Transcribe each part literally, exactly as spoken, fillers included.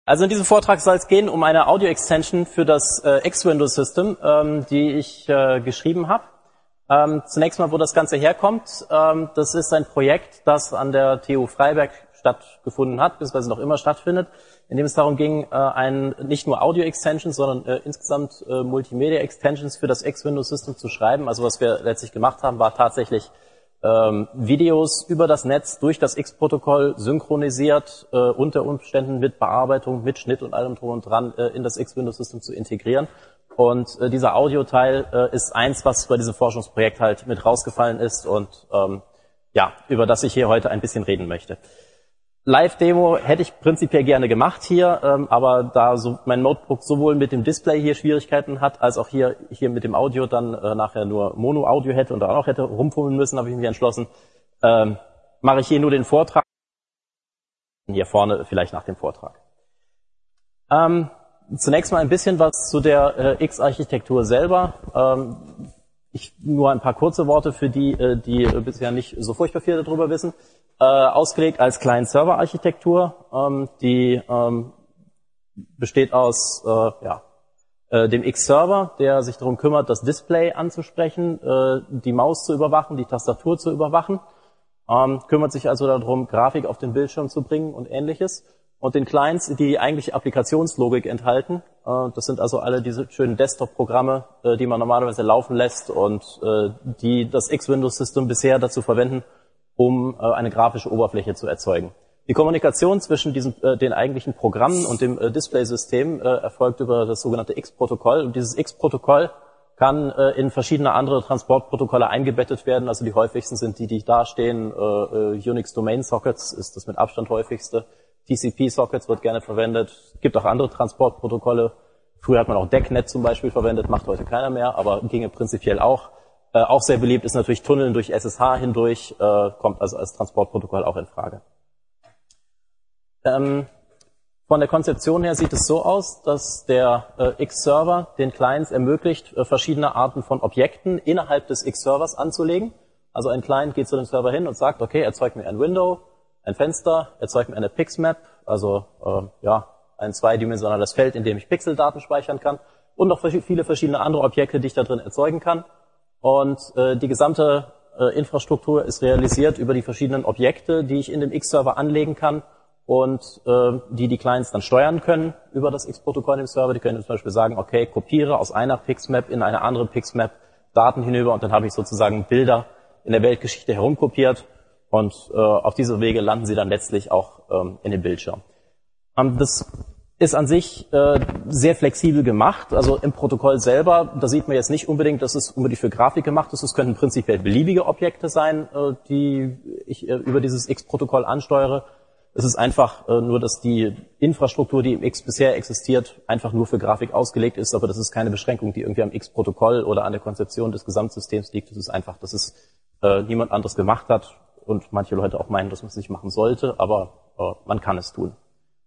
Also in diesem Vortrag soll es gehen um eine Audio-Extension für das äh, X-Window-System, ähm, die ich äh, geschrieben habe. Ähm, zunächst mal, wo das Ganze herkommt. Ähm, das ist ein Projekt, das an der T U Freiberg stattgefunden hat, beziehungsweise noch immer stattfindet, in dem es darum ging, äh, ein, nicht nur Audio-Extensions, sondern äh, insgesamt äh, Multimedia-Extensions für das X-Window-System zu schreiben. Also was wir letztlich gemacht haben, war tatsächlich Ähm, Videos über das Netz durch das X-Protokoll synchronisiert, äh, unter Umständen mit Bearbeitung, mit Schnitt und allem drum und dran äh, in das X-Window-System zu integrieren. Und äh, dieser Audioteil äh, ist eins, was bei diesem Forschungsprojekt halt mit rausgefallen ist und ähm, ja, über das ich hier heute ein bisschen reden möchte. Live-Demo hätte ich prinzipiell gerne gemacht hier, ähm, aber da so mein Notebook sowohl mit dem Display hier Schwierigkeiten hat, als auch hier hier mit dem Audio dann äh, nachher nur Mono-Audio hätte und da auch hätte rumfummeln müssen, habe ich mich entschlossen, ähm, mache ich hier nur den Vortrag. Hier vorne vielleicht nach dem Vortrag. Ähm, zunächst mal ein bisschen was zu der äh, X-Architektur selber. Ähm, ich nur ein paar kurze Worte für die, äh, die äh, bisher nicht so furchtbar viel darüber wissen. Äh, ausgelegt als Client-Server-Architektur, ähm, die ähm, besteht aus äh, ja, äh, dem X-Server, der sich darum kümmert, das Display anzusprechen, äh, die Maus zu überwachen, die Tastatur zu überwachen, ähm, kümmert sich also darum, Grafik auf den Bildschirm zu bringen und Ähnliches. Und den Clients, die eigentlich Applikationslogik enthalten, äh, das sind also alle diese schönen Desktop-Programme, äh, die man normalerweise laufen lässt und äh, die das X-Window-System bisher dazu verwenden, um äh, eine grafische Oberfläche zu erzeugen. Die Kommunikation zwischen diesen, äh, den eigentlichen Programmen und dem äh, Display-System äh, erfolgt über das sogenannte X-Protokoll. Und dieses X-Protokoll kann äh, in verschiedene andere Transportprotokolle eingebettet werden. Also die häufigsten sind die, die da stehen. Äh, äh, Unix Domain Sockets ist das mit Abstand häufigste. T C P-Sockets wird gerne verwendet. Es gibt auch andere Transportprotokolle. Früher hat man auch DECnet zum Beispiel verwendet, macht heute keiner mehr, aber ginge prinzipiell auch. Äh, auch sehr beliebt ist natürlich Tunneln durch S S H hindurch, äh, kommt also als Transportprotokoll auch in Frage. Ähm, von der Konzeption her sieht es so aus, dass der äh, X-Server den Clients ermöglicht, äh, verschiedene Arten von Objekten innerhalb des X-Servers anzulegen. Also ein Client geht zu dem Server hin und sagt, okay, erzeug mir ein Window, ein Fenster, erzeug mir eine Pixmap, also äh, ja ein zweidimensionales Feld, in dem ich Pixeldaten speichern kann und noch viele verschiedene andere Objekte, die ich da drin erzeugen kann. Und äh, die gesamte äh, Infrastruktur ist realisiert über die verschiedenen Objekte, die ich in dem X-Server anlegen kann und äh, die die Clients dann steuern können über das X-Protokoll im Server. Die können zum Beispiel sagen, okay, kopiere aus einer Pixmap in eine andere Pixmap Daten hinüber und dann habe ich sozusagen Bilder in der Weltgeschichte herumkopiert und äh, auf diese Wege landen sie dann letztlich auch ähm, in dem Bildschirm. Ähm, das ist an sich äh, sehr flexibel gemacht. Also im Protokoll selber, da sieht man jetzt nicht unbedingt, dass es unbedingt für Grafik gemacht ist. Es könnten prinzipiell beliebige Objekte sein, äh, die ich äh, über dieses X-Protokoll ansteuere. Es ist einfach äh, nur, dass die Infrastruktur, die im X bisher existiert, einfach nur für Grafik ausgelegt ist. Aber das ist keine Beschränkung, die irgendwie am X-Protokoll oder an der Konzeption des Gesamtsystems liegt. Es ist einfach, dass es äh, niemand anderes gemacht hat und manche Leute auch meinen, dass man es nicht machen sollte, aber äh, man kann es tun.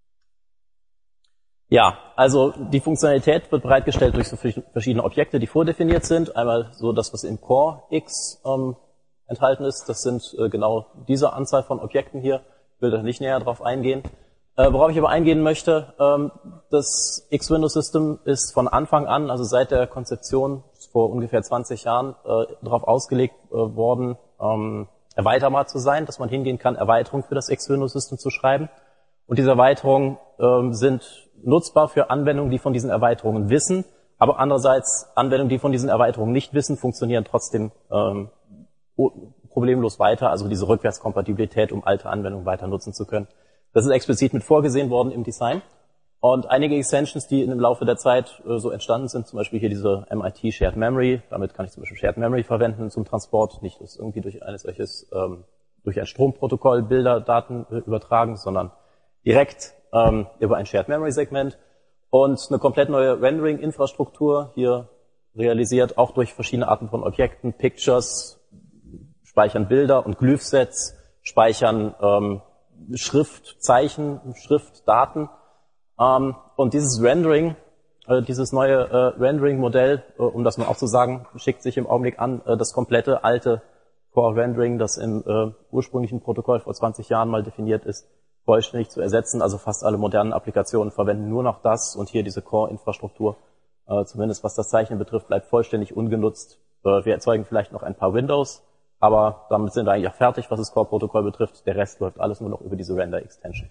Ja, also die Funktionalität wird bereitgestellt durch so verschiedene Objekte, die vordefiniert sind. Einmal so das, was im Core X ähm, enthalten ist. Das sind äh, genau diese Anzahl von Objekten hier. Ich will da nicht näher drauf eingehen. Äh, worauf ich aber eingehen möchte, ähm, das X-Window-System ist von Anfang an, also seit der Konzeption vor ungefähr zwanzig Jahren, äh, darauf ausgelegt äh, worden, ähm, erweiterbar zu sein, dass man hingehen kann, Erweiterungen für das X-Window-System zu schreiben. Und diese Erweiterungen ähm, sind nutzbar für Anwendungen, die von diesen Erweiterungen wissen, aber andererseits Anwendungen, die von diesen Erweiterungen nicht wissen, funktionieren trotzdem ähm, problemlos weiter, also diese Rückwärtskompatibilität, um alte Anwendungen weiter nutzen zu können. Das ist explizit mit vorgesehen worden im Design. Und einige Extensions, die im Laufe der Zeit äh, so entstanden sind, zum Beispiel hier diese M I T Shared Memory, damit kann ich zum Beispiel Shared Memory verwenden zum Transport, nicht dass irgendwie durch ein solches, ähm, durch ein Stromprotokoll Bilder, Daten äh, übertragen, sondern direkt ähm, über ein Shared Memory Segment und eine komplett neue Rendering-Infrastruktur hier realisiert, auch durch verschiedene Arten von Objekten, Pictures, speichern Bilder und Glyphsets, speichern ähm, Schriftzeichen, Schriftdaten. Ähm, und dieses Rendering, äh, dieses neue äh, Rendering-Modell, äh, um das mal auch zu sagen, schickt sich im Augenblick an, äh, das komplette alte Core-Rendering, das im äh, ursprünglichen Protokoll vor zwanzig Jahren mal definiert ist, vollständig zu ersetzen. Also fast alle modernen Applikationen verwenden nur noch das und hier diese Core-Infrastruktur, äh, zumindest was das Zeichnen betrifft, bleibt vollständig ungenutzt. Äh, wir erzeugen vielleicht noch ein paar Windows, aber damit sind wir eigentlich auch fertig, was das Core-Protokoll betrifft. Der Rest läuft alles nur noch über diese Render-Extension.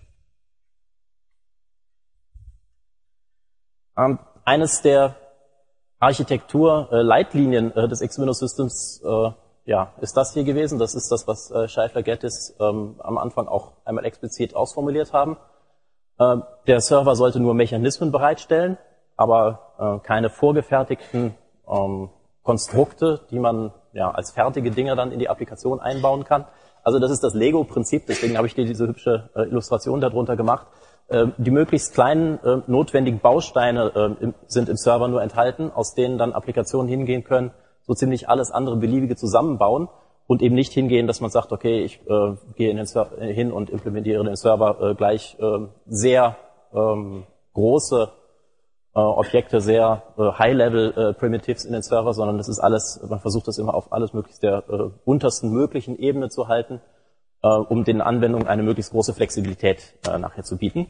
Ähm, eines der Architektur-Leitlinien äh, des X-Windows-Systems äh, ja, ist das hier gewesen. Das ist das, was äh, Scheifler Geddes ähm, am Anfang auch einmal explizit ausformuliert haben. Äh, der Server sollte nur Mechanismen bereitstellen, aber äh, keine vorgefertigten ähm, Konstrukte, die man ja als fertige Dinge dann in die Applikation einbauen kann. Also das ist das Lego-Prinzip, deswegen habe ich dir diese hübsche äh, Illustration darunter gemacht. Äh, die möglichst kleinen äh, notwendigen Bausteine äh, im, sind im Server nur enthalten, aus denen dann Applikationen hingehen können, so ziemlich alles andere Beliebige zusammenbauen und eben nicht hingehen, dass man sagt, okay, ich äh, gehe in den Server, äh, hin und implementiere den Server äh, gleich äh, sehr ähm, große äh, Objekte, sehr äh, High-Level äh, Primitives in den Server, sondern das ist alles, man versucht das immer auf alles möglichst der äh, untersten möglichen Ebene zu halten, äh, um den Anwendungen eine möglichst große Flexibilität äh, nachher zu bieten.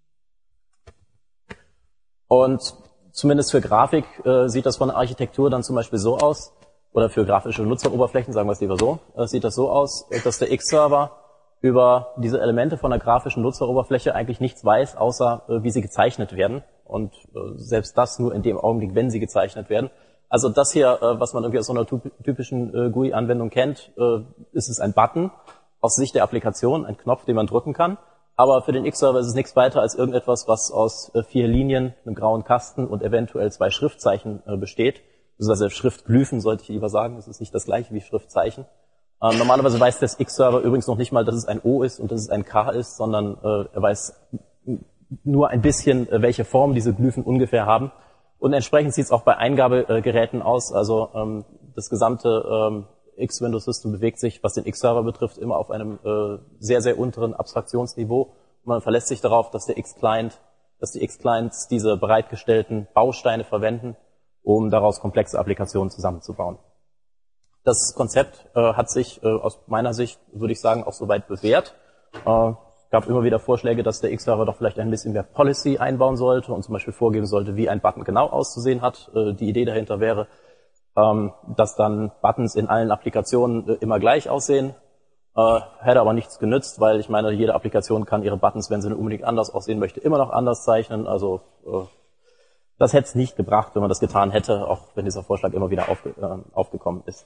Und zumindest für Grafik äh, sieht das von der Architektur dann zum Beispiel so aus, oder für grafische Nutzeroberflächen, sagen wir es lieber so, äh, sieht das so aus, dass der X-Server über diese Elemente von der grafischen Nutzeroberfläche eigentlich nichts weiß, außer äh, wie sie gezeichnet werden. Und äh, selbst das nur in dem Augenblick, wenn sie gezeichnet werden. Also das hier, äh, was man irgendwie aus so einer typischen äh, G U I-Anwendung kennt, äh, ist es ein Button aus Sicht der Applikation, ein Knopf, den man drücken kann. Aber für den X-Server ist es nichts weiter als irgendetwas, was aus äh, vier Linien, einem grauen Kasten und eventuell zwei Schriftzeichen äh, besteht. Also Schriftglyphen sollte ich lieber sagen, das ist nicht das gleiche wie Schriftzeichen. Ähm, normalerweise weiß der X-Server übrigens noch nicht mal, dass es ein O ist und dass es ein K ist, sondern äh, er weiß nur ein bisschen, äh, welche Form diese Glyphen ungefähr haben. Und entsprechend sieht es auch bei Eingabegeräten aus. Also ähm, das gesamte ähm, X-Windows-System bewegt sich, was den X-Server betrifft, immer auf einem äh, sehr, sehr unteren Abstraktionsniveau. Und man verlässt sich darauf, dass der X-Client, dass die X-Clients diese bereitgestellten Bausteine verwenden, um daraus komplexe Applikationen zusammenzubauen. Das Konzept äh, hat sich äh, aus meiner Sicht, würde ich sagen, auch soweit bewährt. Äh, es gab immer wieder Vorschläge, dass der X-Server doch vielleicht ein bisschen mehr Policy einbauen sollte und zum Beispiel vorgeben sollte, wie ein Button genau auszusehen hat. Äh, die Idee dahinter wäre, ähm, dass dann Buttons in allen Applikationen äh, immer gleich aussehen. Äh, hätte aber nichts genützt, weil ich meine, jede Applikation kann ihre Buttons, wenn sie unbedingt anders aussehen möchte, immer noch anders zeichnen. Also äh, das hätte es nicht gebracht, wenn man das getan hätte, auch wenn dieser Vorschlag immer wieder aufge äh, aufgekommen ist.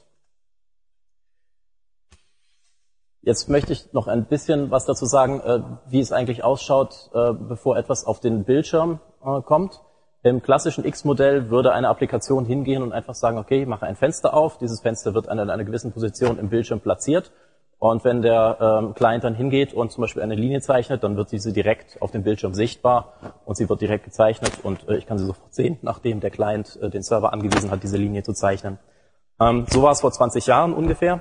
Jetzt möchte ich noch ein bisschen was dazu sagen, äh, wie es eigentlich ausschaut, äh, bevor etwas auf den Bildschirm äh, kommt. Im klassischen X-Modell würde eine Applikation hingehen und einfach sagen, okay, ich mache ein Fenster auf, dieses Fenster wird an einer gewissen Position im Bildschirm platziert und wenn der ähm, Client dann hingeht und zum Beispiel eine Linie zeichnet, dann wird diese direkt auf dem Bildschirm sichtbar und sie wird direkt gezeichnet und äh, ich kann sie sofort sehen, nachdem der Client äh, den Server angewiesen hat, diese Linie zu zeichnen. Ähm, so war es vor zwanzig Jahren ungefähr.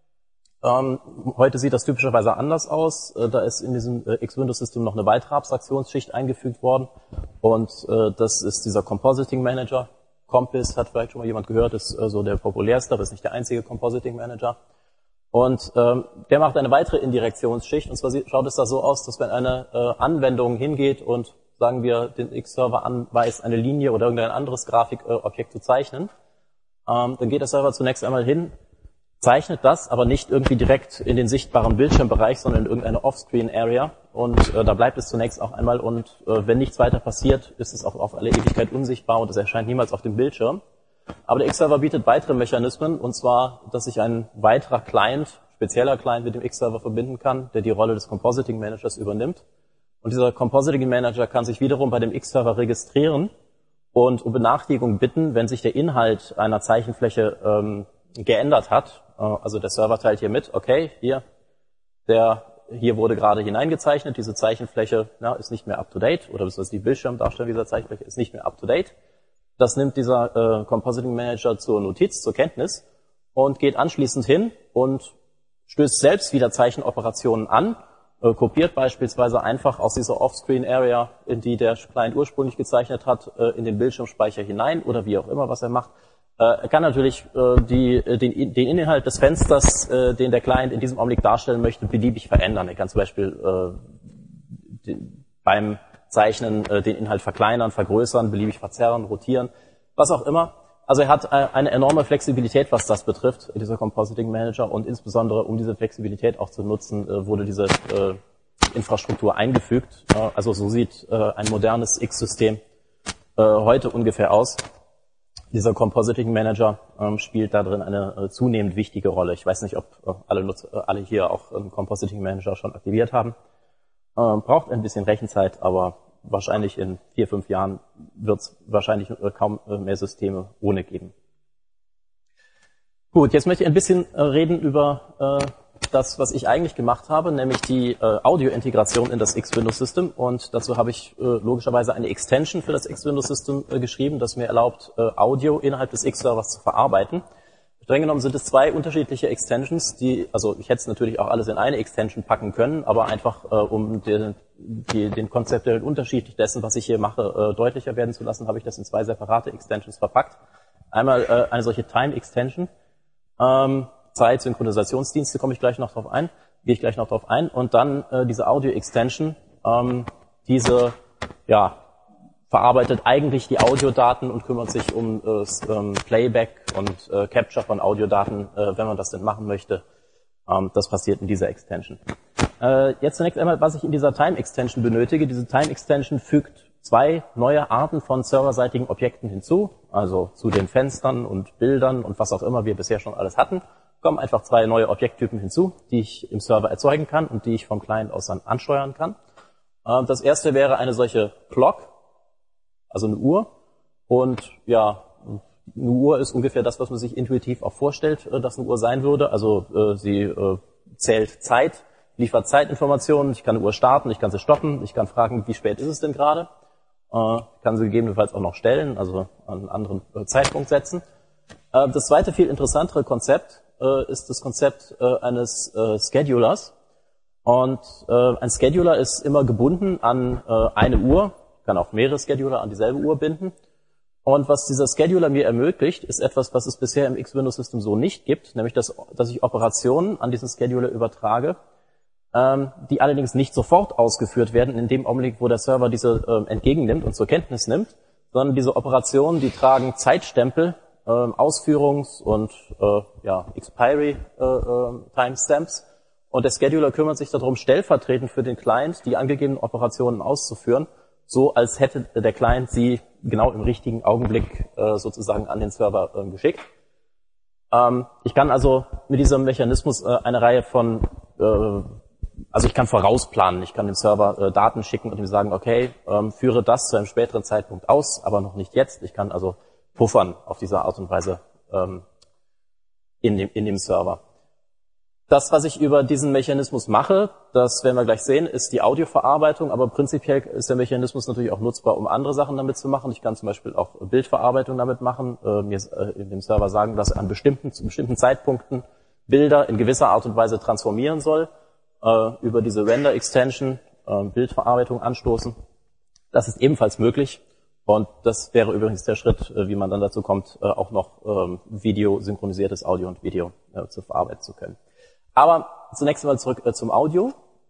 Ähm, heute sieht das typischerweise anders aus. Äh, da ist in diesem äh, X-Windows-System noch eine weitere Abstraktionsschicht eingefügt worden und äh, das ist dieser Compositing Manager. Compiz hat vielleicht schon mal jemand gehört, ist äh, so der populärste, aber ist nicht der einzige Compositing Manager. Und ähm, der macht eine weitere Indirektionsschicht und zwar schaut es da so aus, dass wenn eine äh, Anwendung hingeht und sagen wir den X-Server anweist, eine Linie oder irgendein anderes Grafikobjekt äh, zu zeichnen, ähm, dann geht der Server zunächst einmal hin, zeichnet das, aber nicht irgendwie direkt in den sichtbaren Bildschirmbereich, sondern in irgendeine Offscreen-Area. Und äh, da bleibt es zunächst auch einmal und äh, wenn nichts weiter passiert, ist es auch auf alle Ewigkeit unsichtbar und es erscheint niemals auf dem Bildschirm. Aber der X-Server bietet weitere Mechanismen, und zwar, dass sich ein weiterer Client, spezieller Client mit dem X-Server verbinden kann, der die Rolle des Compositing Managers übernimmt. Und dieser Compositing Manager kann sich wiederum bei dem X-Server registrieren und um Benachrichtigung bitten, wenn sich der Inhalt einer Zeichenfläche ähm, geändert hat. Also der Server teilt hier mit, okay, hier, der, hier wurde gerade hineingezeichnet, diese Zeichenfläche ja, ist nicht mehr up-to-date, oder beziehungsweise die Bildschirmdarstellung dieser Zeichenfläche ist nicht mehr up-to-date. Das nimmt dieser äh, Compositing Manager zur Notiz, zur Kenntnis und geht anschließend hin und stößt selbst wieder Zeichenoperationen an, äh, kopiert beispielsweise einfach aus dieser Offscreen-Area, in die der Client ursprünglich gezeichnet hat, äh, in den Bildschirmspeicher hinein oder wie auch immer, was er macht. Er kann natürlich äh, die, den, den Inhalt des Fensters, äh, den der Client in diesem Augenblick darstellen möchte, beliebig verändern. Er kann zum Beispiel äh, den, beim Zeichnen äh, den Inhalt verkleinern, vergrößern, beliebig verzerren, rotieren, was auch immer. Also er hat eine enorme Flexibilität, was das betrifft, dieser Compositing Manager, und insbesondere um diese Flexibilität auch zu nutzen, wurde diese äh, Infrastruktur eingefügt. Äh, also so sieht äh, ein modernes X-System äh, heute ungefähr aus. Dieser Compositing Manager ähm, spielt da drin eine äh, zunehmend wichtige Rolle. Ich weiß nicht, ob äh, alle, Nutzer, äh, alle hier auch einen Compositing Manager schon aktiviert haben. Äh, braucht ein bisschen Rechenzeit, aber wahrscheinlich in vier, fünf Jahren wird es wahrscheinlich kaum mehr Systeme ohne geben. Gut, jetzt möchte ich ein bisschen reden über äh, das, was ich eigentlich gemacht habe, nämlich die äh, Audio-Integration in das X-Windows-System. Und dazu habe ich äh, logischerweise eine Extension für das X-Windows-System äh, geschrieben, das mir erlaubt, äh, Audio innerhalb des X-Servers zu verarbeiten. Streng genommen sind es zwei unterschiedliche Extensions, die, also ich hätte es natürlich auch alles in eine Extension packen können, aber einfach äh, um den, die, den konzeptuellen Unterschied dessen, was ich hier mache, äh, deutlicher werden zu lassen, habe ich das in zwei separate Extensions verpackt. Einmal äh, eine solche Time-Extension, ähm, Zeit, Synchronisationsdienste, komme ich gleich noch drauf ein, gehe ich gleich noch drauf ein, und dann äh, diese Audio-Extension, ähm, diese, ja, verarbeitet eigentlich die Audiodaten und kümmert sich um äh, ähm, Playback und äh, Capture von Audiodaten, äh, wenn man das denn machen möchte. Ähm, das passiert in dieser Extension. Äh, jetzt zunächst einmal, was ich in dieser Time Extension benötige. Diese Time Extension fügt zwei neue Arten von serverseitigen Objekten hinzu, also zu den Fenstern und Bildern und was auch immer wir bisher schon alles hatten, kommen einfach zwei neue Objekttypen hinzu, die ich im Server erzeugen kann und die ich vom Client aus dann ansteuern kann. Äh, das erste wäre eine solche Clock, also eine Uhr, und ja, eine Uhr ist ungefähr das, was man sich intuitiv auch vorstellt, dass eine Uhr sein würde. Also äh, sie äh, zählt Zeit, liefert Zeitinformationen, ich kann eine Uhr starten, ich kann sie stoppen, ich kann fragen, wie spät ist es denn gerade, äh, ich kann sie gegebenenfalls auch noch stellen, also an einen anderen äh, Zeitpunkt setzen. Äh, das zweite, viel interessantere Konzept äh, ist das Konzept äh, eines äh, Schedulers. Und äh, ein Scheduler ist immer gebunden an äh, eine Uhr, kann auch mehrere Scheduler an dieselbe Uhr binden. Und was dieser Scheduler mir ermöglicht, ist etwas, was es bisher im X-Windows-System so nicht gibt, nämlich dass, dass ich Operationen an diesen Scheduler übertrage, ähm, die allerdings nicht sofort ausgeführt werden, in dem Augenblick, wo der Server diese ähm, entgegennimmt und zur Kenntnis nimmt, sondern diese Operationen, die tragen Zeitstempel, ähm, Ausführungs- und äh, ja, Expiry-Timestamps. Äh, äh, und der Scheduler kümmert sich darum, stellvertretend für den Client die angegebenen Operationen auszuführen, so als hätte der Client sie genau im richtigen Augenblick äh, sozusagen an den Server äh, geschickt. Ähm, ich kann also mit diesem Mechanismus äh, eine Reihe von, äh, also ich kann vorausplanen, ich kann dem Server äh, Daten schicken und ihm sagen, okay, ähm, führe das zu einem späteren Zeitpunkt aus, aber noch nicht jetzt. Ich kann also puffern auf diese Art und Weise ähm, in dem, in dem Server. Das, was ich über diesen Mechanismus mache, das werden wir gleich sehen, ist die Audioverarbeitung, aber prinzipiell ist der Mechanismus natürlich auch nutzbar, um andere Sachen damit zu machen. Ich kann zum Beispiel auch Bildverarbeitung damit machen, äh, mir äh, dem Server sagen, dass er an bestimmten, zu bestimmten Zeitpunkten Bilder in gewisser Art und Weise transformieren soll, äh, über diese Render-Extension äh, Bildverarbeitung anstoßen. Das ist ebenfalls möglich, und das wäre übrigens der Schritt, äh, wie man dann dazu kommt, äh, auch noch äh, Video, synchronisiertes Audio und Video äh, zu verarbeiten zu können. Aber zunächst einmal zurück äh, zum Audio.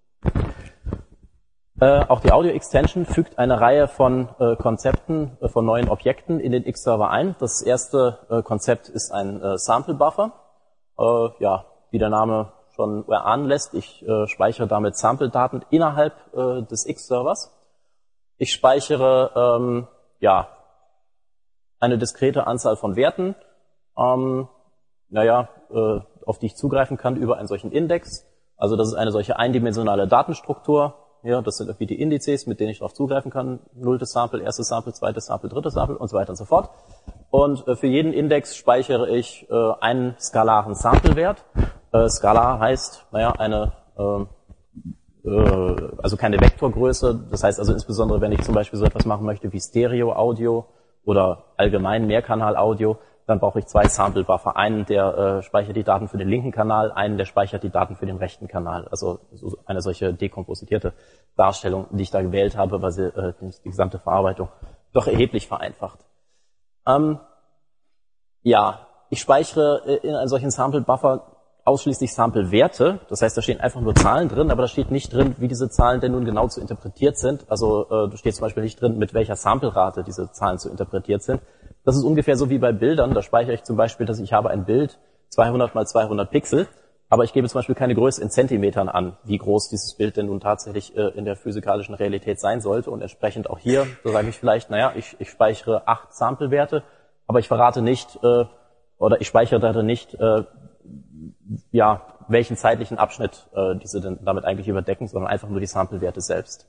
Äh, auch die Audio-Extension fügt eine Reihe von äh, Konzepten, äh, von neuen Objekten in den X-Server ein. Das erste äh, Konzept ist ein äh, Sample-Buffer. Äh, ja, wie der Name schon erahnen lässt, ich äh, speichere damit Sample-Daten innerhalb äh, des X-Servers. Ich speichere ähm, ja eine diskrete Anzahl von Werten. Ähm, naja, äh, auf die ich zugreifen kann über einen solchen Index. Also das ist eine solche eindimensionale Datenstruktur. Ja, das sind irgendwie die Indizes, mit denen ich darauf zugreifen kann. Nulltes Sample, erstes Sample, zweites Sample, drittes Sample und so weiter und so fort. Und äh, für jeden Index speichere ich äh, einen skalaren Samplewert. Äh, skalar heißt, naja, eine, äh, äh, also keine Vektorgröße. Das heißt also insbesondere, wenn ich zum Beispiel so etwas machen möchte wie Stereo-Audio oder allgemein Mehrkanal-Audio, dann brauche ich zwei Sample-Buffer. Einen, der äh, speichert die Daten für den linken Kanal, einen, der speichert die Daten für den rechten Kanal. Also so eine solche dekompositierte Darstellung, die ich da gewählt habe, weil sie äh, die, die gesamte Verarbeitung doch erheblich vereinfacht. Ähm, ja, ich speichere in einen solchen Sample-Buffer ausschließlich Sample-Werte. Das heißt, da stehen einfach nur Zahlen drin, aber da steht nicht drin, wie diese Zahlen denn nun genau zu interpretiert sind. Also äh, da steht zum Beispiel nicht drin, mit welcher Sample-Rate diese Zahlen zu interpretiert sind. Das ist ungefähr so wie bei Bildern. Da speichere ich zum Beispiel, dass ich habe ein Bild zweihundert mal zweihundert Pixel, aber ich gebe zum Beispiel keine Größe in Zentimetern an, wie groß dieses Bild denn nun tatsächlich äh, in der physikalischen Realität sein sollte. Und entsprechend auch hier, da sage ich vielleicht, naja, ich, ich speichere acht Sample-Werte, aber ich verrate nicht, äh, oder ich speichere da nicht, äh, ja, welchen zeitlichen Abschnitt äh, diese denn damit eigentlich überdecken, sondern einfach nur die Sample-Werte selbst.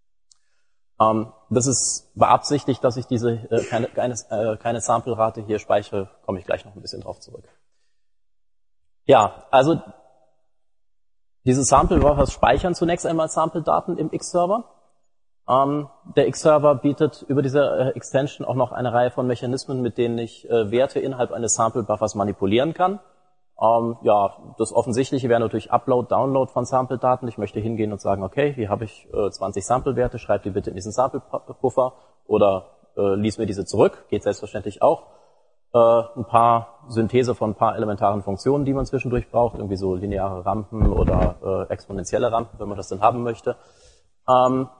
Ähm, das ist beabsichtigt, dass ich diese äh, keine, keine, äh, keine Sample-Rate hier speichere, komme ich gleich noch ein bisschen drauf zurück. Ja, also diese Sample-Buffers speichern zunächst einmal Sample-Daten im X-Server. Ähm, der X-Server bietet über diese äh, Extension auch noch eine Reihe von Mechanismen, mit denen ich äh, Werte innerhalb eines Sample-Buffers manipulieren kann. Ähm, ja, das Offensichtliche wäre natürlich Upload, Download von Sample-Daten. Ich möchte hingehen und sagen, okay, hier habe ich äh, zwanzig Sample-Werte, schreib die bitte in diesen Sample-Puffer oder äh, lies mir diese zurück, geht selbstverständlich auch. Äh, ein paar Synthese von ein paar elementaren Funktionen, die man zwischendurch braucht, irgendwie so lineare Rampen oder äh, exponentielle Rampen, wenn man das denn haben möchte. Ähm,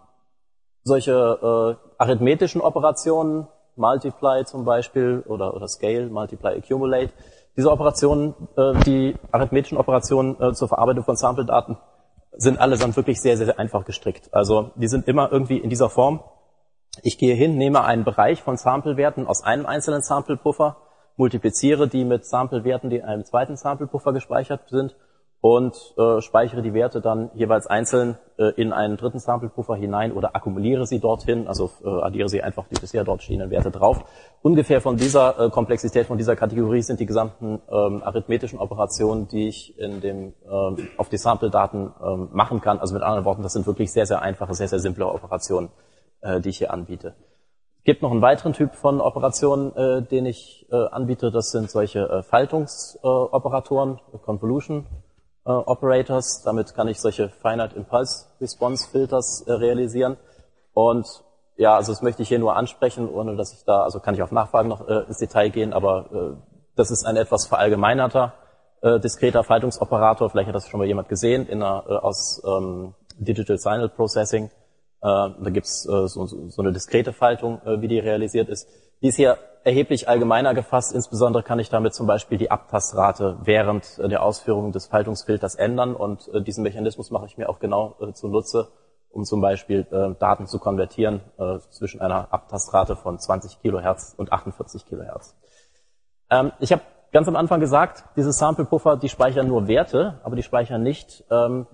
solche äh, arithmetischen Operationen, Multiply zum Beispiel oder, oder Scale, Multiply, Accumulate, diese Operationen, äh, die arithmetischen Operationen äh, zur Verarbeitung von Sample-Daten sind allesamt wirklich sehr, sehr, sehr einfach gestrickt. Also die sind immer irgendwie in dieser Form. Ich gehe hin, nehme einen Bereich von Sample-Werten aus einem einzelnen Sample-Puffer, multipliziere die mit Sample-Werten, die in einem zweiten Sample-Puffer gespeichert sind und äh, speichere die Werte dann jeweils einzeln äh, in einen dritten Sample-Puffer hinein oder akkumuliere sie dorthin, also äh, addiere sie einfach die bisher dort stehenden Werte drauf. Ungefähr von dieser äh, Komplexität, von dieser Kategorie sind die gesamten ähm, arithmetischen Operationen, die ich in dem ähm, auf die Sample-Daten ähm, machen kann. Also mit anderen Worten, das sind wirklich sehr, sehr einfache, sehr, sehr simple Operationen, äh, die ich hier anbiete. Es gibt noch einen weiteren Typ von Operationen, äh, den ich äh, anbiete. Das sind solche äh, Faltungsoperatoren, äh, Convolution äh, Operators. Damit kann ich solche Finite Impulse Response Filters äh, realisieren. Und ja, also das möchte ich hier nur ansprechen, ohne dass ich da, also kann ich auf Nachfragen noch äh, ins Detail gehen, aber äh, das ist ein etwas verallgemeinerter äh, diskreter Faltungsoperator. Vielleicht hat das schon mal jemand gesehen in einer, äh, aus ähm, Digital Signal Processing. Äh, da gibt's äh, so, so eine diskrete Faltung, äh, wie die realisiert ist. Die ist hier erheblich allgemeiner gefasst. Insbesondere kann ich damit zum Beispiel die Abtastrate während äh, der Ausführung des Faltungsfilters ändern. Und äh, diesen Mechanismus mache ich mir auch genau äh, zunutze, um zum Beispiel äh, Daten zu konvertieren äh, zwischen einer Abtastrate von zwanzig Kilohertz und achtundvierzig Kilohertz. Ähm, ich habe ganz am Anfang gesagt, diese Sample-Puffer, die speichern nur Werte, aber die speichern nicht, ähm,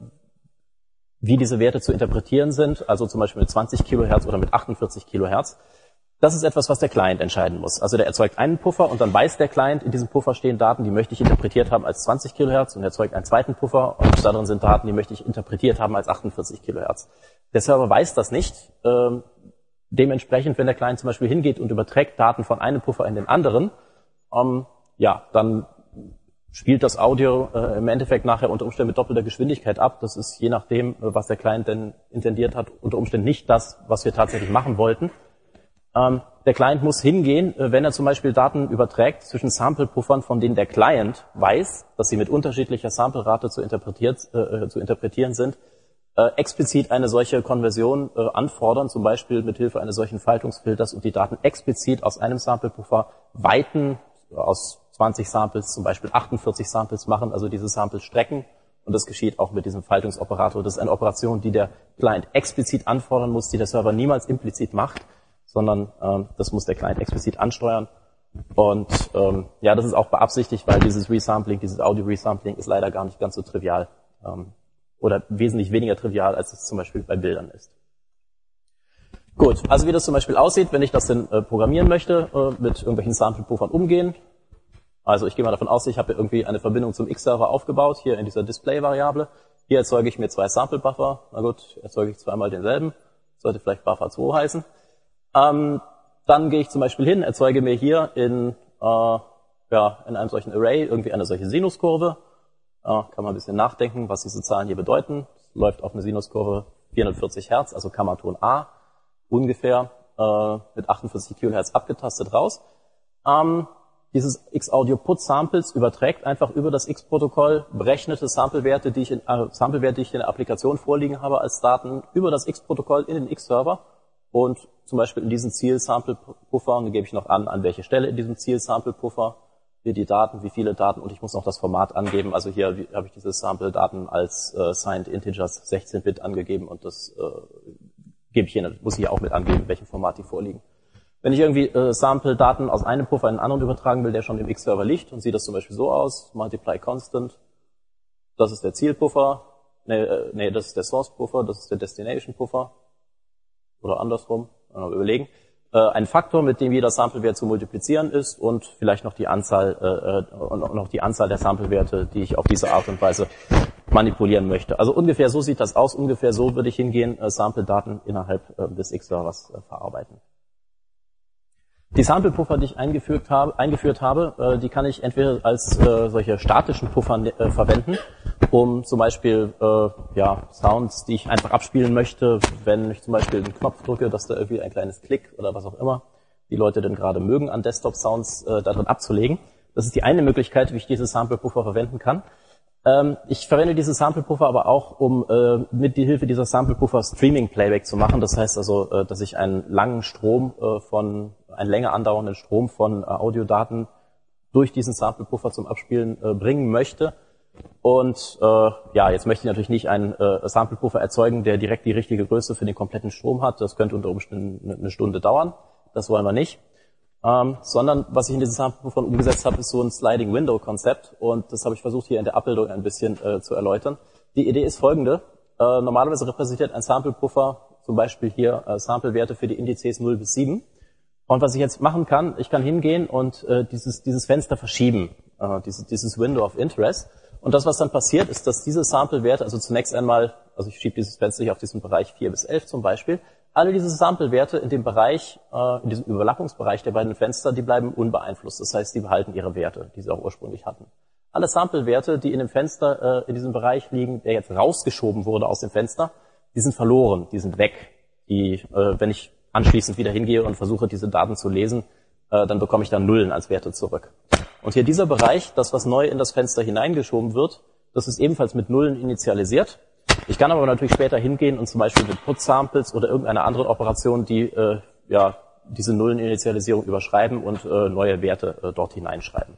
wie diese Werte zu interpretieren sind, also zum Beispiel mit zwanzig Kilohertz oder mit achtundvierzig Kilohertz. Das ist etwas, was der Client entscheiden muss. Also der erzeugt einen Puffer und dann weiß der Client, in diesem Puffer stehen Daten, die möchte ich interpretiert haben als zwanzig Kilohertz und er erzeugt einen zweiten Puffer und da drin sind Daten, die möchte ich interpretiert haben als achtundvierzig Kilohertz. Der Server weiß das nicht. Ähm, dementsprechend, wenn der Client zum Beispiel hingeht und überträgt Daten von einem Puffer in den anderen, ähm, ja, dann spielt das Audio äh, im Endeffekt nachher unter Umständen mit doppelter Geschwindigkeit ab. Das ist je nachdem, äh, was der Client denn intendiert hat, unter Umständen nicht das, was wir tatsächlich machen wollten. Ähm, der Client muss hingehen, äh, wenn er zum Beispiel Daten überträgt zwischen Sample-Puffern, von denen der Client weiß, dass sie mit unterschiedlicher Sample-Rate zu, interpretiert, äh, zu interpretieren sind, äh, explizit eine solche Konversion äh, anfordern, zum Beispiel mit Hilfe eines solchen Faltungsfilters und die Daten explizit aus einem Sample-Puffer weiten, aus zwanzig Samples, zum Beispiel achtundvierzig Samples machen, also diese Samples strecken. Und das geschieht auch mit diesem Faltungsoperator. Das ist eine Operation, die der Client explizit anfordern muss, die der Server niemals implizit macht, sondern ähm, das muss der Client explizit ansteuern. Und ähm, ja, das ist auch beabsichtigt, weil dieses Resampling, dieses Audio-Resampling ist leider gar nicht ganz so trivial ähm, oder wesentlich weniger trivial, als es zum Beispiel bei Bildern ist. Gut, also wie das zum Beispiel aussieht, wenn ich das denn äh, programmieren möchte, äh, mit irgendwelchen Sample-Puffern umgehen. Also ich gehe mal davon aus, ich habe irgendwie eine Verbindung zum X-Server aufgebaut, hier in dieser Display-Variable. Hier erzeuge ich mir zwei Sample-Buffer. Na gut, erzeuge ich zweimal denselben. Sollte vielleicht Buffer zwei heißen. Ähm, dann gehe ich zum Beispiel hin, erzeuge mir hier in, äh, ja, in einem solchen Array irgendwie eine solche Sinuskurve. Äh, kann man ein bisschen nachdenken, was diese Zahlen hier bedeuten. Es läuft auf eine Sinuskurve vierhundertvierzig Hertz, also Kammerton A, ungefähr äh, mit achtundvierzig Kilohertz abgetastet raus. Ähm, dieses X-Audio-Put-Samples überträgt einfach über das X-Protokoll berechnete Samplewerte, die ich in, äh, Samplewerte, die ich in der Applikation vorliegen habe als Daten, über das X-Protokoll in den X-Server und zum Beispiel in diesen Ziel-Sample-Puffer, und dann gebe ich noch an, an welche Stelle in diesem Ziel-Sample-Puffer wir die Daten, wie viele Daten, und ich muss noch das Format angeben. Also hier habe ich diese Sample-Daten als äh, Signed Integers sechzehn Bit angegeben und das äh, gebe ich hier, muss ich hier auch mit angeben, in welchem Format die vorliegen. Wenn ich irgendwie äh, Sample-Daten aus einem Puffer in einen anderen übertragen will, der schon im X-Server liegt, und sieht das zum Beispiel so aus, Multiply Constant, das ist der Zielpuffer, nee, äh, nee, das ist der Source-Puffer, das ist der Destination-Puffer, oder andersrum, mal überlegen. Ein Faktor, mit dem jeder Samplewert zu multiplizieren ist, und vielleicht noch die Anzahl äh, und noch die Anzahl der Samplewerte, die ich auf diese Art und Weise manipulieren möchte. Also ungefähr so sieht das aus, ungefähr so würde ich hingehen, äh, Sample-Daten innerhalb äh, des X-Servers äh, verarbeiten. Die Sample-Puffer, die ich eingeführt habe, eingeführt habe äh, die kann ich entweder als äh, solche statischen Puffer äh, verwenden, um zum Beispiel äh, ja, Sounds, die ich einfach abspielen möchte, wenn ich zum Beispiel einen Knopf drücke, dass da irgendwie ein kleines Klick oder was auch immer die Leute denn gerade mögen, an Desktop-Sounds äh, darin abzulegen. Das ist die eine Möglichkeit, wie ich diese Sample-Puffer verwenden kann. Ähm, ich verwende diese Sample-Puffer aber auch, um äh, mit die Hilfe dieser Sample-Puffer Streaming-Playback zu machen. Das heißt also, äh, dass ich einen langen Strom äh, von, einen länger andauernden Strom von äh, Audiodaten durch diesen Sample-Puffer zum Abspielen äh, bringen möchte. Und äh, ja, jetzt möchte ich natürlich nicht einen äh, Sample-Puffer erzeugen, der direkt die richtige Größe für den kompletten Strom hat. Das könnte unter Umständen eine Stunde dauern. Das wollen wir nicht. Ähm, sondern was ich in diesen Sample-Puffern umgesetzt habe, ist so ein Sliding-Window-Konzept, und das habe ich versucht hier in der Abbildung ein bisschen äh, zu erläutern. Die Idee ist folgende. Äh, normalerweise repräsentiert ein Sample-Puffer zum Beispiel hier äh, Samplewerte für die Indizes null bis sieben. Und was ich jetzt machen kann, ich kann hingehen und äh, dieses, dieses Fenster verschieben, äh, dieses, dieses Window of Interest. Und das, was dann passiert, ist, dass diese Samplewerte, also zunächst einmal, also ich schiebe dieses Fenster hier auf diesen Bereich vier bis elf zum Beispiel, alle diese Samplewerte in dem Bereich, äh, in diesem Überlappungsbereich der beiden Fenster, die bleiben unbeeinflusst. Das heißt, die behalten ihre Werte, die sie auch ursprünglich hatten. Alle Samplewerte, die in dem Fenster, äh, in diesem Bereich liegen, der jetzt rausgeschoben wurde aus dem Fenster, die sind verloren, die sind weg. Die, äh, wenn ich anschließend wieder hingehe und versuche, diese Daten zu lesen, äh, dann bekomme ich dann Nullen als Werte zurück. Und hier dieser Bereich, das, was neu in das Fenster hineingeschoben wird, das ist ebenfalls mit Nullen initialisiert. Ich kann aber natürlich später hingehen und zum Beispiel mit Put-Samples oder irgendeiner anderen Operation, die äh, ja diese Nulleninitialisierung überschreiben und äh, neue Werte äh, dort hineinschreiben.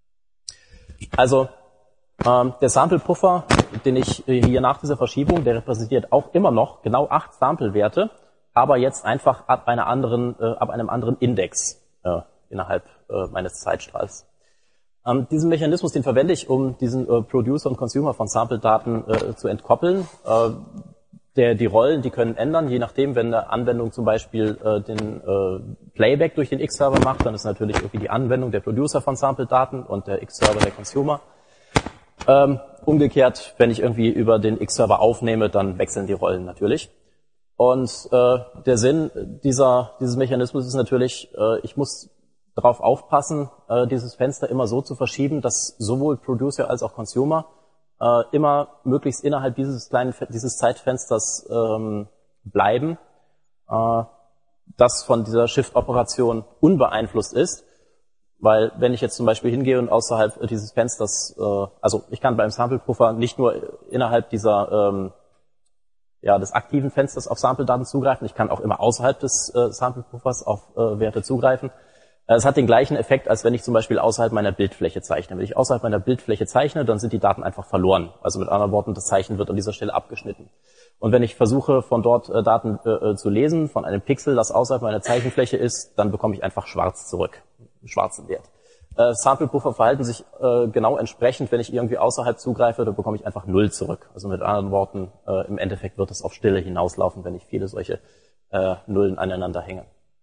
Also ähm, der Sample-Puffer, den ich äh, hier nach dieser Verschiebung, der repräsentiert auch immer noch genau acht Samplewerte, aber jetzt einfach ab einer anderen, äh, ab einem anderen Index äh, innerhalb äh, meines Zeitstrahls. Ähm, diesen Mechanismus, den verwende ich, um diesen äh, Producer und Consumer von Sample-Daten äh, zu entkoppeln. Äh, der, die Rollen, die können ändern, je nachdem, wenn eine Anwendung zum Beispiel äh, den äh, Playback durch den X-Server macht, dann ist natürlich irgendwie die Anwendung der Producer von Sample-Daten und der X-Server der Consumer. Ähm, umgekehrt, wenn ich irgendwie über den X-Server aufnehme, dann wechseln die Rollen natürlich. Und äh, der Sinn dieser, dieses Mechanismus ist natürlich, äh, ich muss darauf aufpassen, äh, dieses Fenster immer so zu verschieben, dass sowohl Producer als auch Consumer äh, immer möglichst innerhalb dieses kleinen, dieses Zeitfensters ähm, bleiben, äh, das von dieser Shift-Operation unbeeinflusst ist. Weil wenn ich jetzt zum Beispiel hingehe und außerhalb dieses Fensters, äh, also ich kann beim Sample-Puffer nicht nur innerhalb dieser ähm, ja, des aktiven Fensters auf Sample-Daten zugreifen, ich kann auch immer außerhalb des äh, Sample-Puffers auf äh, Werte zugreifen. Es hat den gleichen Effekt, als wenn ich zum Beispiel außerhalb meiner Bildfläche zeichne. Wenn ich außerhalb meiner Bildfläche zeichne, dann sind die Daten einfach verloren. Also mit anderen Worten, das Zeichen wird an dieser Stelle abgeschnitten. Und wenn ich versuche, von dort äh, Daten äh, zu lesen, von einem Pixel, das außerhalb meiner Zeichenfläche ist, dann bekomme ich einfach schwarz zurück, einen schwarzen Wert. Äh, Sample-Puffer verhalten sich äh, genau entsprechend. Wenn ich irgendwie außerhalb zugreife, dann bekomme ich einfach null zurück. Also mit anderen Worten, äh, im Endeffekt wird es auf Stille hinauslaufen, wenn ich viele solche äh, Nullen aneinander hänge.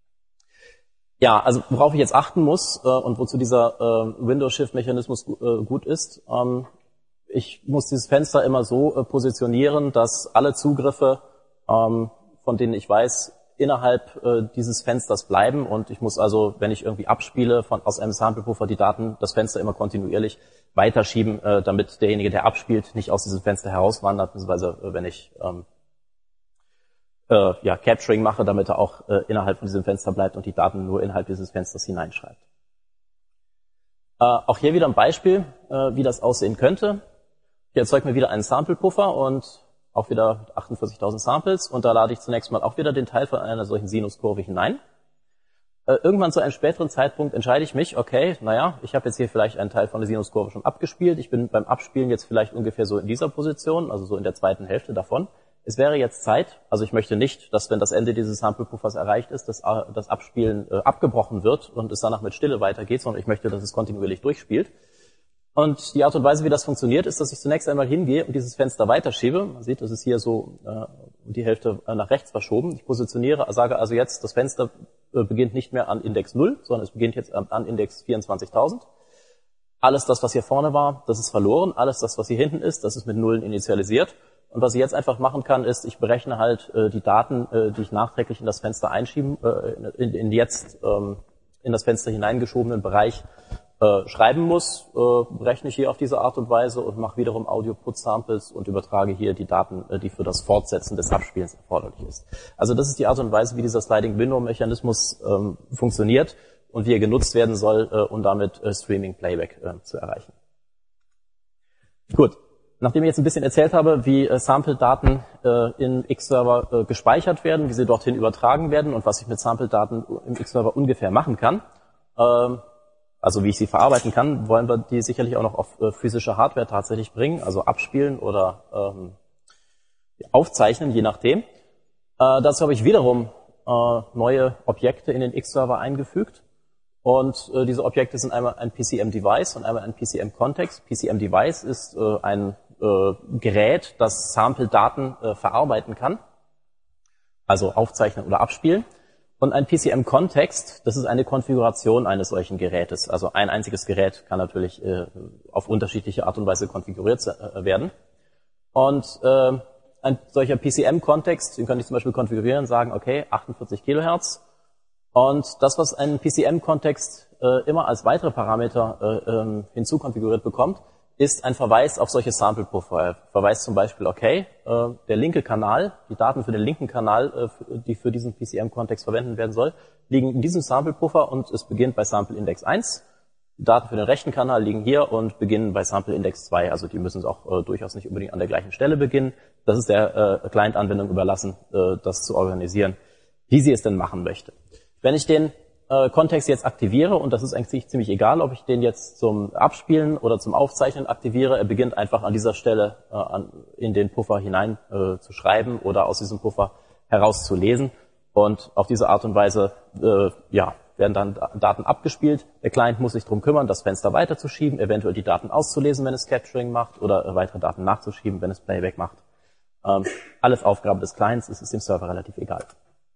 Ja, also worauf ich jetzt achten muss äh, und wozu dieser äh, Window-Shift-Mechanismus äh, gut ist, ähm, ich muss dieses Fenster immer so äh, positionieren, dass alle Zugriffe, ähm, von denen ich weiß, innerhalb äh, dieses Fensters bleiben, und ich muss also, wenn ich irgendwie abspiele von aus einem Sample-Puffer die Daten, das Fenster immer kontinuierlich weiterschieben, äh, damit derjenige, der abspielt, nicht aus diesem Fenster herauswandert, beziehungsweise äh, wenn ich ähm, Äh, ja, Capturing mache, damit er auch äh, innerhalb von diesem Fenster bleibt und die Daten nur innerhalb dieses Fensters hineinschreibt. Äh, auch hier wieder ein Beispiel, äh, wie das aussehen könnte. Ich erzeuge mir wieder einen Sample-Puffer und auch wieder achtundvierzigtausend Samples und da lade ich zunächst mal auch wieder den Teil von einer solchen Sinuskurve hinein. Äh, irgendwann zu einem späteren Zeitpunkt entscheide ich mich, okay, naja, ich habe jetzt hier vielleicht einen Teil von der Sinuskurve schon abgespielt. Ich bin beim Abspielen jetzt vielleicht ungefähr so in dieser Position, also so in der zweiten Hälfte davon. Es wäre jetzt Zeit, also ich möchte nicht, dass wenn das Ende dieses Sample-Puffers erreicht ist, dass das Abspielen äh, abgebrochen wird und es danach mit Stille weitergeht, sondern ich möchte, dass es kontinuierlich durchspielt. Und die Art und Weise, wie das funktioniert, ist, dass ich zunächst einmal hingehe und dieses Fenster weiterschiebe. Man sieht, das ist hier so äh, die Hälfte äh, nach rechts verschoben. Ich positioniere, sage also jetzt, das Fenster äh, beginnt nicht mehr an Index null, sondern es beginnt jetzt an, an Index vierundzwanzigtausend. Alles das, was hier vorne war, das ist verloren. Alles das, was hier hinten ist, das ist mit Nullen initialisiert. Und was ich jetzt einfach machen kann, ist, ich berechne halt äh, die Daten, äh, die ich nachträglich in das Fenster einschieben, äh, in, in jetzt ähm, in das Fenster hineingeschobenen Bereich Äh, schreiben muss, äh, berechne ich hier auf diese Art und Weise und mache wiederum Audio-Put-Samples und übertrage hier die Daten, äh, die für das Fortsetzen des Abspielens erforderlich ist. Also das ist die Art und Weise, wie dieser Sliding-Window-Mechanismus ähm, funktioniert und wie er genutzt werden soll, äh, um damit äh, Streaming-Playback äh, zu erreichen. Gut, nachdem ich jetzt ein bisschen erzählt habe, wie äh, Sample-Daten äh, in X-Server äh, gespeichert werden, wie sie dorthin übertragen werden und was ich mit Sample-Daten im X-Server ungefähr machen kann, äh, also wie ich sie verarbeiten kann, wollen wir die sicherlich auch noch auf äh, physische Hardware tatsächlich bringen, also abspielen oder ähm, aufzeichnen, je nachdem. Äh, dazu habe ich wiederum äh, neue Objekte in den X-Server eingefügt. Und äh, diese Objekte sind einmal ein P C M-Device und einmal ein P C M-Kontext. P C M-Device ist äh, ein äh, Gerät, das Sample-Daten äh, verarbeiten kann, also aufzeichnen oder abspielen. Und ein P C M-Kontext, das ist eine Konfiguration eines solchen Gerätes. Also ein einziges Gerät kann natürlich äh, auf unterschiedliche Art und Weise konfiguriert äh, werden. Und äh, ein solcher P C M-Kontext, den könnte ich zum Beispiel konfigurieren, sagen, okay, achtundvierzig Kilohertz. Und das, was ein P C M-Kontext äh, immer als weitere Parameter äh, äh, hinzukonfiguriert bekommt, ist ein Verweis auf solche Sample-Puffer. Er verweist zum Beispiel, okay, äh, der linke Kanal, die Daten für den linken Kanal, äh, die für diesen P C M-Kontext verwendet werden soll, liegen in diesem Sample-Puffer und es beginnt bei Sample-Index eins. Die Daten für den rechten Kanal liegen hier und beginnen bei Sample-Index zwei. Also die müssen auch äh, durchaus nicht unbedingt an der gleichen Stelle beginnen. Das ist der äh, Client-Anwendung überlassen, äh, das zu organisieren, wie sie es denn machen möchte. Wenn ich den äh, Kontext jetzt aktiviere, und das ist eigentlich ziemlich egal, ob ich den jetzt zum Abspielen oder zum Aufzeichnen aktiviere, er beginnt einfach an dieser Stelle äh, an, in den Puffer hinein äh, zu schreiben oder aus diesem Puffer herauszulesen. Und auf diese Art und Weise äh, ja, werden dann Daten abgespielt. Der Client muss sich darum kümmern, das Fenster weiterzuschieben, eventuell die Daten auszulesen, wenn es Capturing macht, oder äh, weitere Daten nachzuschieben, wenn es Playback macht. Ähm, alles Aufgabe des Clients, es ist dem Server relativ egal.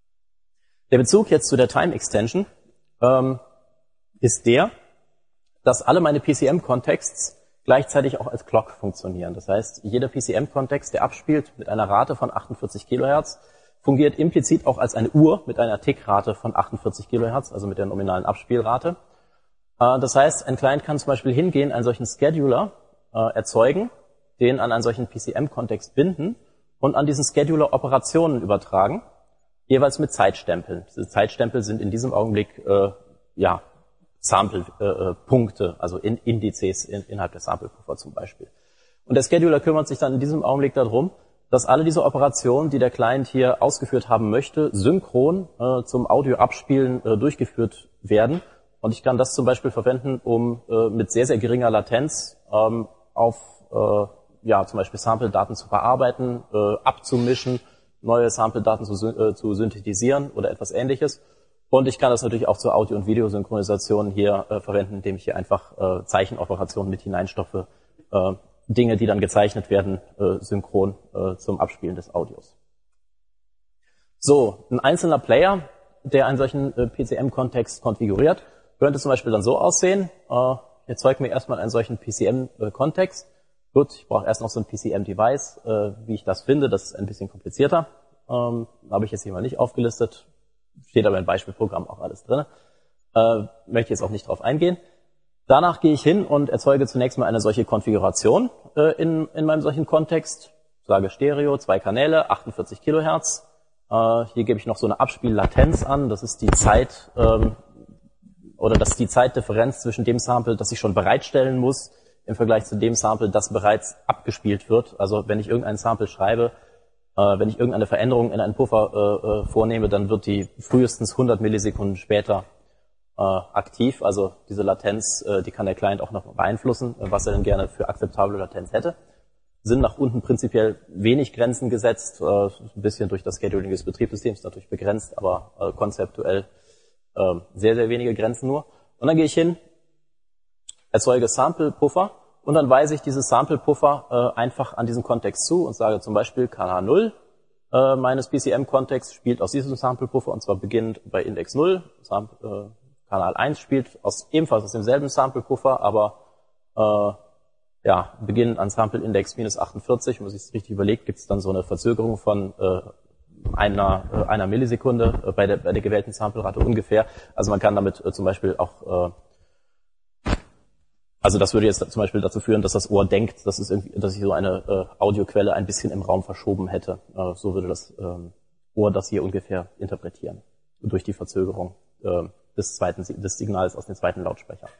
Der Bezug jetzt zu der Time Extension ähm, ist der, dass alle meine P C M-Contexts gleichzeitig auch als Clock funktionieren. Das heißt, jeder P C M-Kontext, der abspielt mit einer Rate von achtundvierzig Kilohertz, fungiert implizit auch als eine Uhr mit einer Tickrate von achtundvierzig Kilohertz, also mit der nominalen Abspielrate. Äh, das heißt, ein Client kann zum Beispiel hingehen, einen solchen Scheduler äh, erzeugen, den an einen solchen P C M-Kontext binden und an diesen Scheduler Operationen übertragen, jeweils mit Zeitstempeln. Diese Zeitstempel sind in diesem Augenblick äh, ja Sample-Punkte, äh, also in Indizes in, innerhalb der Sample-Puffer zum Beispiel. Und der Scheduler kümmert sich dann in diesem Augenblick darum, dass alle diese Operationen, die der Client hier ausgeführt haben möchte, synchron äh, zum Audio-Abspielen äh, durchgeführt werden. Und ich kann das zum Beispiel verwenden, um äh, mit sehr, sehr geringer Latenz ähm, auf äh, ja zum Beispiel Sample-Daten zu verarbeiten, äh, abzumischen, neue Sample-Daten zu, äh, zu synthetisieren oder etwas Ähnliches. Und ich kann das natürlich auch zur Audio- und Videosynchronisation hier äh, verwenden, indem ich hier einfach äh, Zeichenoperationen mit hineinstopfe, äh, Dinge, die dann gezeichnet werden, äh, synchron äh, zum Abspielen des Audios. So, ein einzelner Player, der einen solchen äh, P C M-Kontext konfiguriert, könnte zum Beispiel dann so aussehen. Äh, ich erzeuge mir erstmal einen solchen P C M-Kontext. Gut, ich brauche erst noch so ein P C M-Device. Äh, wie ich das finde, das ist ein bisschen komplizierter. Ähm, habe ich jetzt hier mal nicht aufgelistet. Steht aber im Beispielprogramm auch alles drin. Äh, möchte jetzt auch nicht drauf eingehen. Danach gehe ich hin und erzeuge zunächst mal eine solche Konfiguration äh, in, in meinem solchen Kontext. Sage Stereo, zwei Kanäle, achtundvierzig Kilohertz. Äh, hier gebe ich noch so eine Abspiellatenz an. Das ist die Zeit, ähm, oder dass die Zeitdifferenz zwischen dem Sample, das ich schon bereitstellen muss, im Vergleich zu dem Sample, das bereits abgespielt wird. Also wenn ich irgendein Sample schreibe, äh, wenn ich irgendeine Veränderung in einen Puffer äh, äh, vornehme, dann wird die frühestens hundert Millisekunden später äh, aktiv. Also diese Latenz, äh, die kann der Client auch noch beeinflussen, was er denn gerne für akzeptable Latenz hätte. Sind nach unten prinzipiell wenig Grenzen gesetzt, äh, ein bisschen durch das Scheduling des Betriebssystems natürlich begrenzt, aber äh, konzeptuell äh, sehr, sehr wenige Grenzen nur. Und dann gehe ich hin, erzeuge Sample-Puffer und dann weise ich diese Sample-Puffer äh, einfach an diesen Kontext zu und sage zum Beispiel Kanal null äh, meines P C M-Kontexts spielt aus diesem Sample-Puffer und zwar beginnend bei Index null. Sam äh, Kanal eins spielt aus, ebenfalls aus demselben Sample-Puffer, aber äh, ja, beginnend an Sample-Index minus achtundvierzig. Wenn man sich das richtig überlegt, gibt es dann so eine Verzögerung von äh, einer, äh, einer Millisekunde äh, bei, der, bei der gewählten Sample-Rate ungefähr. Also man kann damit äh, zum Beispiel auch äh, Also das würde jetzt zum Beispiel dazu führen, dass das Ohr denkt, dass, es irgendwie, dass ich so eine äh, Audioquelle ein bisschen im Raum verschoben hätte. Äh, so würde das ähm, Ohr das hier ungefähr interpretieren, durch die Verzögerung äh, des, zweiten, des Signals aus dem zweiten Lautsprecher.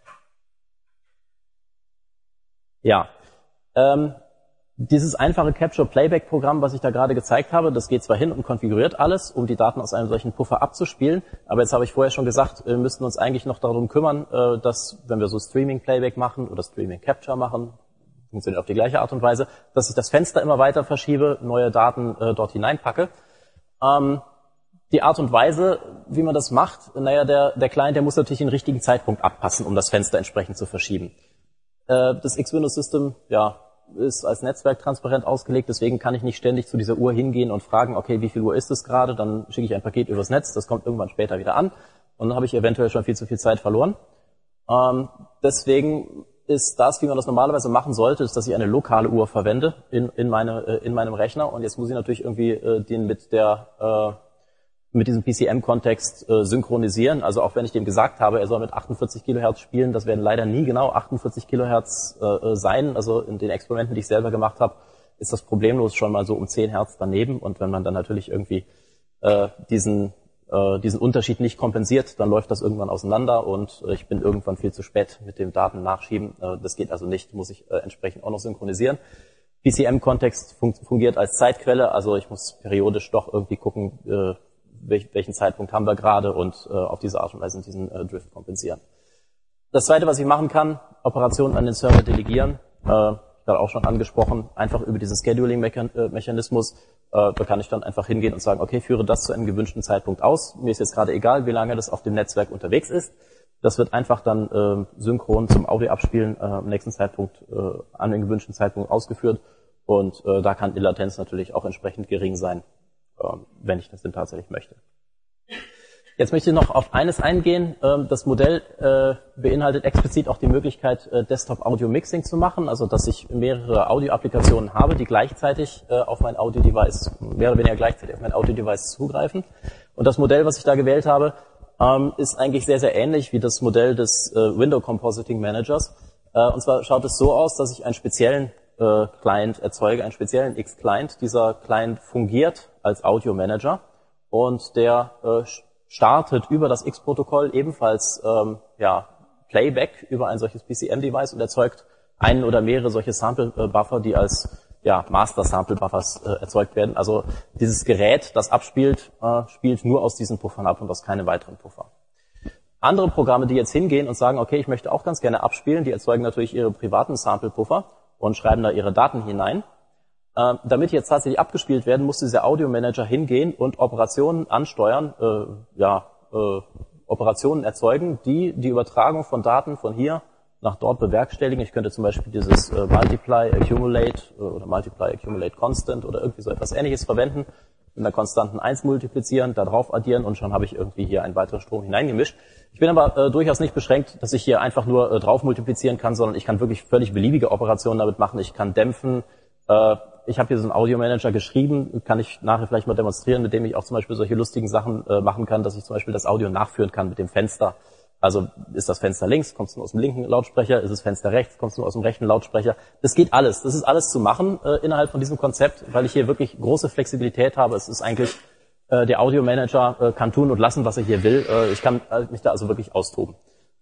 Ja, ähm, dieses einfache Capture-Playback-Programm, was ich da gerade gezeigt habe, das geht zwar hin und konfiguriert alles, um die Daten aus einem solchen Puffer abzuspielen, aber jetzt habe ich vorher schon gesagt, wir müssten uns eigentlich noch darum kümmern, dass, wenn wir so Streaming-Playback machen oder Streaming-Capture machen, funktioniert auf die gleiche Art und Weise, dass ich das Fenster immer weiter verschiebe, neue Daten äh, dort hineinpacke. Ähm, die Art und Weise, wie man das macht, naja, der, der Client, der muss natürlich den richtigen Zeitpunkt abpassen, um das Fenster entsprechend zu verschieben. Äh, das X-Windows-System, ja, ist als Netzwerk transparent ausgelegt, deswegen kann ich nicht ständig zu dieser Uhr hingehen und fragen, okay, wie viel Uhr ist es gerade, dann schicke ich ein Paket übers Netz, das kommt irgendwann später wieder an und dann habe ich eventuell schon viel zu viel Zeit verloren. Ähm, deswegen ist das, wie man das normalerweise machen sollte, ist, dass ich eine lokale Uhr verwende in, in, meine, äh, in meinem Rechner und jetzt muss ich natürlich irgendwie äh, den mit der äh, mit diesem P C M-Kontext äh, synchronisieren. Also auch wenn ich dem gesagt habe, er soll mit achtundvierzig Kilohertz spielen, das werden leider nie genau achtundvierzig Kilohertz äh, sein. Also in den Experimenten, die ich selber gemacht habe, ist das problemlos schon mal so um zehn Hertz daneben. Und wenn man dann natürlich irgendwie äh, diesen äh, diesen Unterschied nicht kompensiert, dann läuft das irgendwann auseinander und äh, ich bin irgendwann viel zu spät mit dem Daten nachschieben. Äh, das geht also nicht, muss ich äh, entsprechend auch noch synchronisieren. P C M-Kontext fun fungiert als Zeitquelle, also ich muss periodisch doch irgendwie gucken, äh, welchen Zeitpunkt haben wir gerade und äh, auf diese Art und Weise diesen äh, Drift kompensieren. Das Zweite, was ich machen kann, Operationen an den Server delegieren, äh, gerade auch schon angesprochen, einfach über diesen Scheduling-Mechanismus, äh, da kann ich dann einfach hingehen und sagen, okay, führe das zu einem gewünschten Zeitpunkt aus. Mir ist jetzt gerade egal, wie lange das auf dem Netzwerk unterwegs ist. Das wird einfach dann äh, synchron zum Audioabspielen äh, am nächsten Zeitpunkt, äh, an den gewünschten Zeitpunkt ausgeführt und äh, da kann die Latenz natürlich auch entsprechend gering sein, wenn ich das denn tatsächlich möchte. Jetzt möchte ich noch auf eines eingehen. Das Modell beinhaltet explizit auch die Möglichkeit, Desktop-Audio-Mixing zu machen, also dass ich mehrere Audio-Applikationen habe, die gleichzeitig auf mein Audio-Device, mehr oder weniger gleichzeitig auf mein Audio-Device zugreifen. Und das Modell, was ich da gewählt habe, ist eigentlich sehr, sehr ähnlich wie das Modell des Window Compositing Managers. Und zwar schaut es so aus, dass ich einen speziellen Client erzeuge, einen speziellen X-Client. Dieser Client fungiert als Audio-Manager und der äh, startet über das X-Protokoll ebenfalls ähm, ja, Playback über ein solches P C M-Device und erzeugt einen oder mehrere solche Sample-Buffer, die als ja, Master-Sample-Buffers äh, erzeugt werden. Also dieses Gerät, das abspielt, äh, spielt nur aus diesen Puffern ab und aus keinem weiteren Puffer. Andere Programme, die jetzt hingehen und sagen, okay, ich möchte auch ganz gerne abspielen, die erzeugen natürlich ihre privaten Sample-Puffer und schreiben da ihre Daten hinein. Äh, damit jetzt tatsächlich abgespielt werden, muss dieser Audio-Manager hingehen und Operationen ansteuern, äh, ja, äh, Operationen erzeugen, die die Übertragung von Daten von hier nach dort bewerkstelligen. Ich könnte zum Beispiel dieses äh, Multiply, Accumulate äh, oder Multiply, Accumulate Constant oder irgendwie so etwas Ähnliches verwenden, mit einer konstanten eins multiplizieren, da drauf addieren und schon habe ich irgendwie hier einen weiteren Strom hineingemischt. Ich bin aber äh, durchaus nicht beschränkt, dass ich hier einfach nur äh, drauf multiplizieren kann, sondern ich kann wirklich völlig beliebige Operationen damit machen. Ich kann dämpfen. Äh, ich habe hier so einen Audio-Manager geschrieben, kann ich nachher vielleicht mal demonstrieren, mit dem ich auch zum Beispiel solche lustigen Sachen äh, machen kann, dass ich zum Beispiel das Audio nachführen kann mit dem Fenster. Also ist das Fenster links, kommt es nur aus dem linken Lautsprecher, ist das Fenster rechts, kommt es nur aus dem rechten Lautsprecher. Das geht alles. Das ist alles zu machen äh, innerhalb von diesem Konzept, weil ich hier wirklich große Flexibilität habe. Es ist eigentlich, äh, der Audio-Manager äh, kann tun und lassen, was er hier will. Äh, ich kann äh, mich da also wirklich austoben.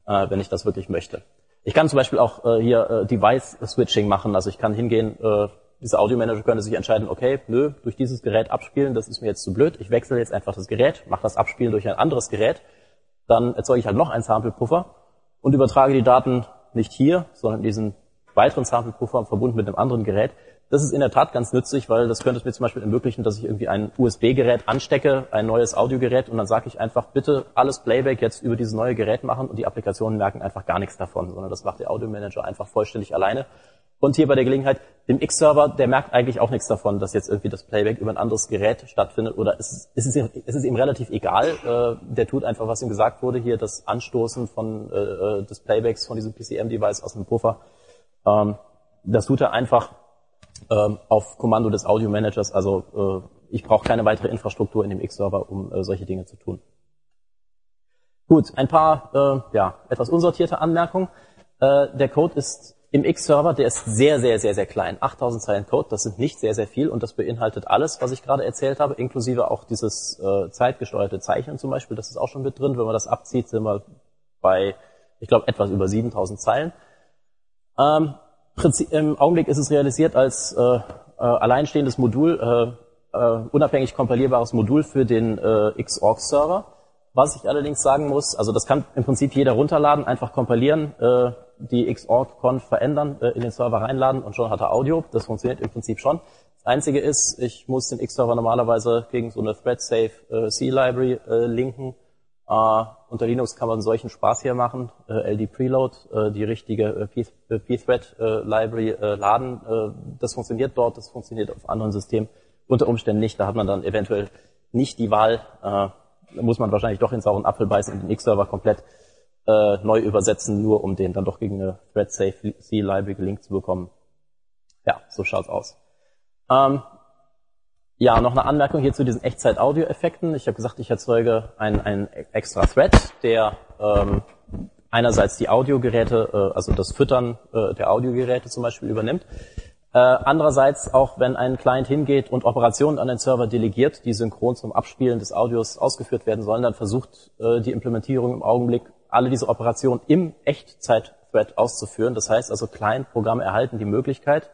äh, wenn ich das wirklich möchte. Ich kann zum Beispiel auch äh, hier äh, Device-Switching machen, also ich kann hingehen, äh, dieser Audio-Manager könnte sich entscheiden, okay, nö, durch dieses Gerät abspielen, das ist mir jetzt zu blöd, ich wechsle jetzt einfach das Gerät, mache das Abspielen durch ein anderes Gerät, dann erzeuge ich halt noch einen Sample-Puffer und übertrage die Daten nicht hier, sondern diesen weiteren Sample-Puffer verbunden mit einem anderen Gerät. Das ist in der Tat ganz nützlich, weil das könnte es mir zum Beispiel ermöglichen, dass ich irgendwie ein U S B-Gerät anstecke, ein neues Audiogerät, und dann sage ich einfach, bitte alles Playback jetzt über dieses neue Gerät machen, und die Applikationen merken einfach gar nichts davon, sondern das macht der Audio-Manager einfach vollständig alleine. Und hier bei der Gelegenheit, dem X-Server, der merkt eigentlich auch nichts davon, dass jetzt irgendwie das Playback über ein anderes Gerät stattfindet, oder es ist, es ist, ihm, es ist ihm relativ egal, äh, der tut einfach, was ihm gesagt wurde, hier das Anstoßen von äh, des Playbacks von diesem P C M-Device aus dem Puffer. Ähm, das tut er einfach ähm, auf Kommando des Audio-Managers, also äh, ich brauche keine weitere Infrastruktur in dem X-Server, um äh, solche Dinge zu tun. Gut, ein paar äh, ja etwas unsortierte Anmerkungen. Äh, der Code ist im X-Server, der ist sehr, sehr, sehr, sehr klein. achttausend Zeilen Code, das sind nicht sehr, sehr viel, und das beinhaltet alles, was ich gerade erzählt habe, inklusive auch dieses äh, zeitgesteuerte Zeichnen zum Beispiel, das ist auch schon mit drin. Wenn man das abzieht, sind wir bei, ich glaube, etwas über siebentausend Zeilen. Ähm, Im Augenblick ist es realisiert als äh, äh, alleinstehendes Modul, äh, äh, unabhängig kompilierbares Modul für den äh, Xorg-Server. Was ich allerdings sagen muss, also das kann im Prinzip jeder runterladen, einfach kompilieren, äh, die Xorg-Conf verändern, äh, in den Server reinladen, und schon hat er Audio. Das funktioniert im Prinzip schon. Das Einzige ist, ich muss den X-Server normalerweise gegen so eine Thread-Safe äh, C-Library äh, linken. Uh, unter Linux kann man solchen Spaß hier machen, uh, L D Preload, uh, die richtige uh, pthread uh, Library uh, laden. Uh, das funktioniert dort, das funktioniert auf anderen Systemen unter Umständen nicht. Da hat man dann eventuell nicht die Wahl. Uh, da muss man wahrscheinlich doch in sauren Apfel beißen und den X-Server komplett uh, neu übersetzen, nur um den dann doch gegen eine Thread-Safe C-Library gelinkt zu bekommen. Ja, so schaut's aus. Um, Ja, noch eine Anmerkung hier zu diesen Echtzeit-Audio-Effekten. Ich habe gesagt, ich erzeuge einen, einen extra Thread, der ähm, einerseits die Audiogeräte, äh, also das Füttern äh, der Audiogeräte zum Beispiel übernimmt. Äh, andererseits auch, wenn ein Client hingeht und Operationen an den Server delegiert, die synchron zum Abspielen des Audios ausgeführt werden sollen, dann versucht äh, die Implementierung im Augenblick, alle diese Operationen im Echtzeit-Thread auszuführen. Das heißt also, Client-Programme erhalten die Möglichkeit,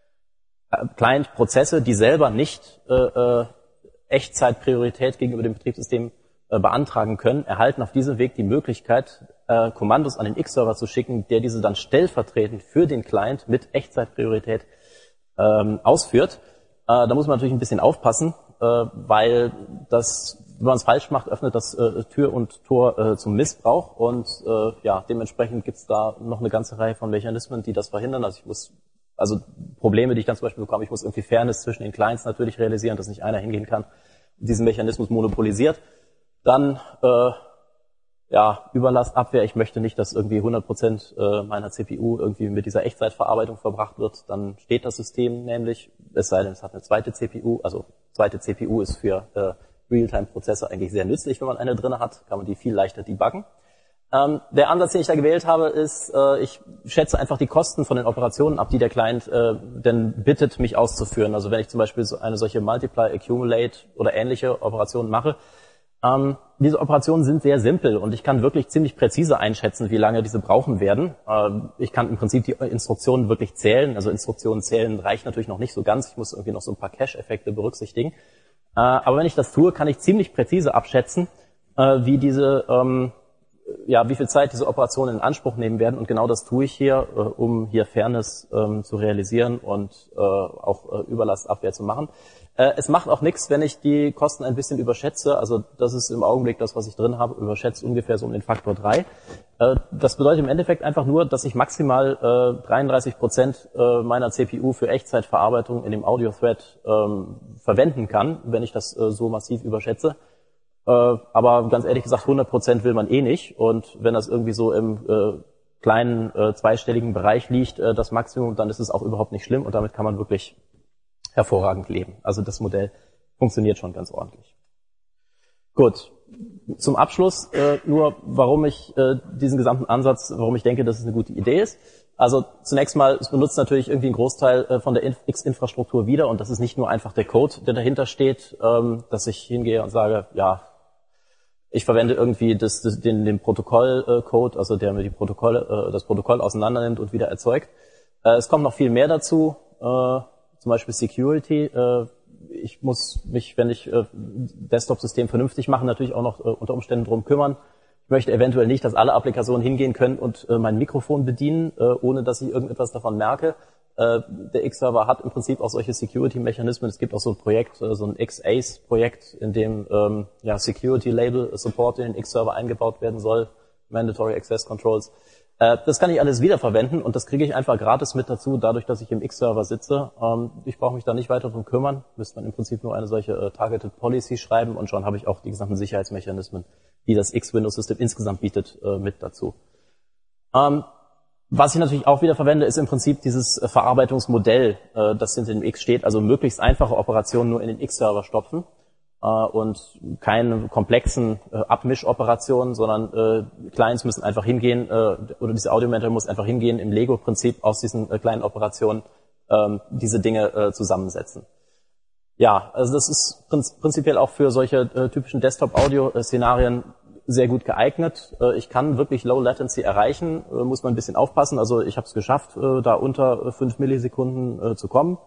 Client-Prozesse, die selber nicht äh, äh, Echtzeit-Priorität gegenüber dem Betriebssystem äh, beantragen können, erhalten auf diesem Weg die Möglichkeit, äh, Kommandos an den X-Server zu schicken, der diese dann stellvertretend für den Client mit Echtzeit-Priorität ähm, ausführt. Äh, da muss man natürlich ein bisschen aufpassen, äh, weil das, wenn man es falsch macht, öffnet das äh, Tür und Tor äh, zum Missbrauch, und äh, ja, dementsprechend gibt es da noch eine ganze Reihe von Mechanismen, die das verhindern. Also ich muss Also Probleme, die ich dann zum Beispiel bekomme, ich muss irgendwie Fairness zwischen den Clients natürlich realisieren, dass nicht einer hingehen kann und diesen Mechanismus monopolisiert. Dann äh, ja, Überlastabwehr, ich möchte nicht, dass irgendwie hundert Prozent äh, meiner C P U irgendwie mit dieser Echtzeitverarbeitung verbracht wird. Dann steht das System nämlich, es sei denn, es hat eine zweite C P U, also zweite C P U ist für äh, Realtime-Prozesse eigentlich sehr nützlich, wenn man eine drin hat, kann man die viel leichter debuggen. Ähm, der Ansatz, den ich da gewählt habe, ist, äh, ich schätze einfach die Kosten von den Operationen ab, die der Client äh, denn bittet, mich auszuführen. Also wenn ich zum Beispiel so eine solche Multiply, Accumulate oder ähnliche Operationen mache, ähm, diese Operationen sind sehr simpel, und ich kann wirklich ziemlich präzise einschätzen, wie lange diese brauchen werden. Ähm, ich kann im Prinzip die Instruktionen wirklich zählen. Also Instruktionen zählen reicht natürlich noch nicht so ganz. Ich muss irgendwie noch so ein paar Cache-Effekte berücksichtigen. Äh, aber wenn ich das tue, kann ich ziemlich präzise abschätzen, äh, wie diese ähm, ja, wie viel Zeit diese Operationen in Anspruch nehmen werden, und genau das tue ich hier, äh, um hier Fairness ähm, zu realisieren und äh, auch äh, Überlastabwehr zu machen. Äh, es macht auch nichts, wenn ich die Kosten ein bisschen überschätze, also das ist im Augenblick das, was ich drin habe, überschätzt ungefähr so um den Faktor drei. Äh, das bedeutet im Endeffekt einfach nur, dass ich maximal äh, dreiunddreißig Prozent äh, meiner C P U für Echtzeitverarbeitung in dem Audio-Thread ähm, verwenden kann, wenn ich das äh, so massiv überschätze. Äh, aber ganz ehrlich gesagt, hundert Prozent will man eh nicht. Und wenn das irgendwie so im äh, kleinen äh, zweistelligen Bereich liegt, äh, das Maximum, dann ist es auch überhaupt nicht schlimm, und damit kann man wirklich hervorragend leben. Also das Modell funktioniert schon ganz ordentlich. Gut, zum Abschluss äh, nur, warum ich äh, diesen gesamten Ansatz, warum ich denke, dass es eine gute Idee ist. Also zunächst mal, es benutzt natürlich irgendwie einen Großteil äh, von der X-Infrastruktur wieder, und das ist nicht nur einfach der Code, der dahinter steht, ähm, dass ich hingehe und sage, ja, ich verwende irgendwie das, das, den, den Protokollcode, also der mir die Protokolle, das Protokoll auseinandernimmt und wieder erzeugt. Es kommt noch viel mehr dazu, zum Beispiel Security. Ich muss mich, wenn ich Desktop-System vernünftig mache, natürlich auch noch unter Umständen drum kümmern. Ich möchte eventuell nicht, dass alle Applikationen hingehen können und mein Mikrofon bedienen, ohne dass ich irgendetwas davon merke. Der X-Server hat im Prinzip auch solche Security-Mechanismen. Es gibt auch so ein Projekt, so ein X A C E-Projekt, in dem ähm, ja, Security-Label-Support in den X-Server eingebaut werden soll, Mandatory Access Controls. Äh, das kann ich alles wiederverwenden und das kriege ich einfach gratis mit dazu, dadurch, dass ich im X-Server sitze. Ähm, ich brauche mich da nicht weiter drum kümmern, müsste man im Prinzip nur eine solche äh, Targeted Policy schreiben und schon habe ich auch die gesamten Sicherheitsmechanismen, die das X-Windows-System insgesamt bietet, äh, mit dazu. Ähm, Was ich natürlich auch wieder verwende, ist im Prinzip dieses Verarbeitungsmodell, das hinter dem X steht, also möglichst einfache Operationen nur in den X-Server stopfen und keine komplexen Abmischoperationen, sondern Clients müssen einfach hingehen, oder diese Audio-Manager muss einfach hingehen, im Lego-Prinzip aus diesen kleinen Operationen diese Dinge zusammensetzen. Ja, also das ist prinzipiell auch für solche typischen Desktop-Audio-Szenarien sehr gut geeignet. Ich kann wirklich Low Latency erreichen, muss man ein bisschen aufpassen. Also ich habe es geschafft, da unter fünf Millisekunden zu kommen.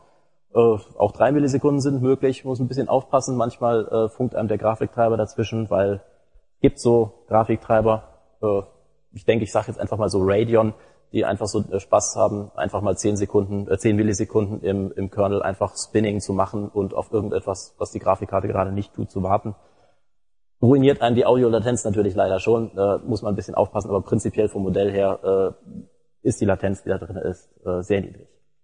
Auch drei Millisekunden sind möglich, muss ein bisschen aufpassen. Manchmal funkt einem der Grafiktreiber dazwischen, weil es gibt so Grafiktreiber, ich denke, ich sage jetzt einfach mal so Radeon, die einfach so Spaß haben, einfach mal zehn Sekunden, zehn Millisekunden im, im Kernel einfach Spinning zu machen und auf irgendetwas, was die Grafikkarte gerade nicht tut, zu warten. Ruiniert einem die Audio-Latenz natürlich leider schon, äh, muss man ein bisschen aufpassen, aber prinzipiell vom Modell her äh, ist die Latenz, die da drin ist, äh, sehr niedrig.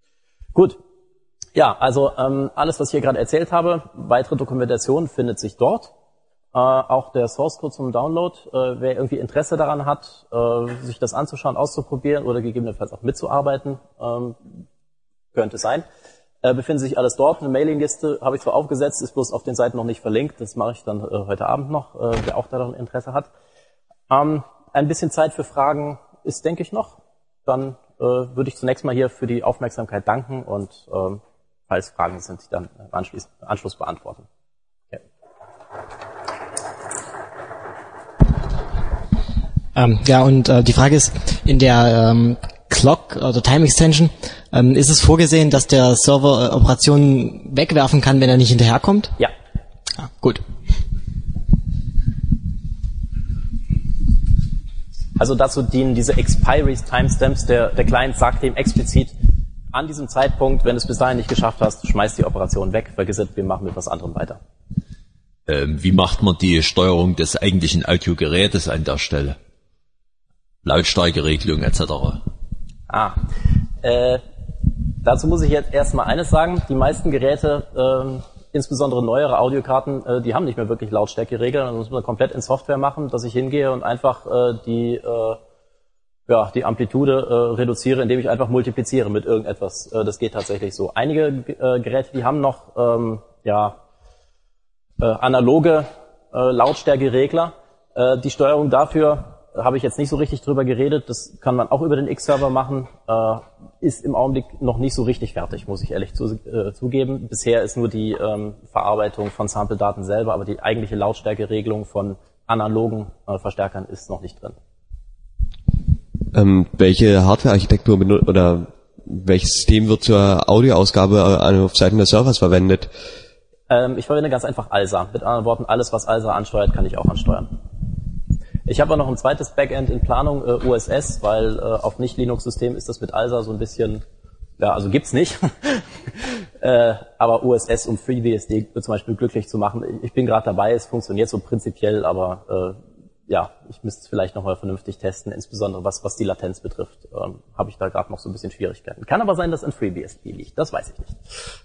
Gut, ja, also ähm, alles, was ich hier gerade erzählt habe, weitere Dokumentation findet sich dort, äh, auch der Source-Code zum Download. Äh, wer irgendwie Interesse daran hat, äh, sich das anzuschauen, auszuprobieren oder gegebenenfalls auch mitzuarbeiten, ähm, könnte sein. Befindet sich alles dort. Eine Mailingliste habe ich zwar aufgesetzt, ist bloß auf den Seiten noch nicht verlinkt. Das mache ich dann äh, heute Abend noch, äh, wer auch daran Interesse hat. Ähm, ein bisschen Zeit für Fragen ist, denke ich, noch. Dann äh, würde ich zunächst mal hier für die Aufmerksamkeit danken und ähm, falls Fragen sind, die dann im Anschluss, Anschluss beantworten. Okay. Ähm, ja, und äh, die Frage ist, in der ähm, Clock oder Time Extension, ähm, ist es vorgesehen, dass der Server äh, Operationen wegwerfen kann, wenn er nicht hinterherkommt? Ja. Ah, gut. Also dazu dienen diese Expiry Timestamps. Der, der Client sagt dem explizit, an diesem Zeitpunkt, wenn du es bis dahin nicht geschafft hast, schmeiß die Operation weg, vergiss es, wir machen mit was anderem weiter. Ähm, wie macht man die Steuerung des eigentlichen Audiogerätes an der Stelle? Lautstärkeregelung et cetera. Ah, äh, dazu muss ich jetzt erstmal eines sagen. Die meisten Geräte, äh, insbesondere neuere Audiokarten, äh, die haben nicht mehr wirklich Lautstärkeregeln. Das muss man komplett in Software machen, dass ich hingehe und einfach äh, die, äh, ja, die Amplitude äh, reduziere, indem ich einfach multipliziere mit irgendetwas. Äh, das geht tatsächlich so. Einige äh, Geräte, die haben noch ähm, ja, äh, analoge äh, Lautstärkeregler. Äh, die Steuerung dafür habe ich jetzt nicht so richtig drüber geredet. Das kann man auch über den X-Server machen. Äh, ist im Augenblick noch nicht so richtig fertig, muss ich ehrlich zu, äh, zugeben. Bisher ist nur die ähm, Verarbeitung von Sample-Daten selber, aber die eigentliche Lautstärkeregelung von analogen äh, Verstärkern ist noch nicht drin. Ähm, welche Hardware-Architektur benutzt oder welches System wird zur Audioausgabe auf Seiten des Servers verwendet? Ähm, ich verwende ganz einfach A L S A. Mit anderen Worten, alles, was A L S A ansteuert, kann ich auch ansteuern. Ich habe auch noch ein zweites Backend in Planung, äh, O S S, weil äh, auf Nicht-Linux-System ist das mit A L S A so ein bisschen, ja, also gibt's nicht. äh, aber O S S, um FreeBSD zum Beispiel glücklich zu machen. Ich bin gerade dabei, es funktioniert so prinzipiell, aber äh, ja, ich müsste es vielleicht nochmal vernünftig testen, insbesondere was was die Latenz betrifft. Ähm, habe ich da gerade noch so ein bisschen Schwierigkeiten. Kann aber sein, dass ein FreeBSD liegt, das weiß ich nicht.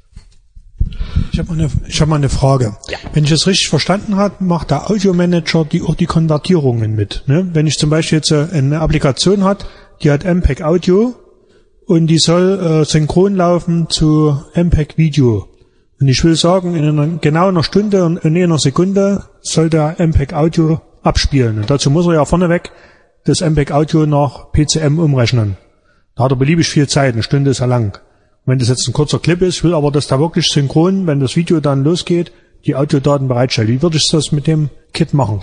Ich habe mal, hab mal eine Frage. Ja. Wenn ich es richtig verstanden habe, macht der Audio-Manager die, auch die Konvertierungen mit. Ne? Wenn ich zum Beispiel jetzt eine Applikation hat, die hat M P E G Audio und die soll äh, synchron laufen zu M P E G Video. Und ich will sagen, in einer, genau einer Stunde und in einer Sekunde soll der M P E G Audio abspielen. Und dazu muss er ja vorneweg das M P E G Audio nach P C M umrechnen. Da hat er beliebig viel Zeit, eine Stunde ist ja lang. Wenn das jetzt ein kurzer Clip ist, will aber, dass da wirklich synchron, wenn das Video dann losgeht, die Audiodaten bereitstellt. Wie würde ich das mit dem Kit machen?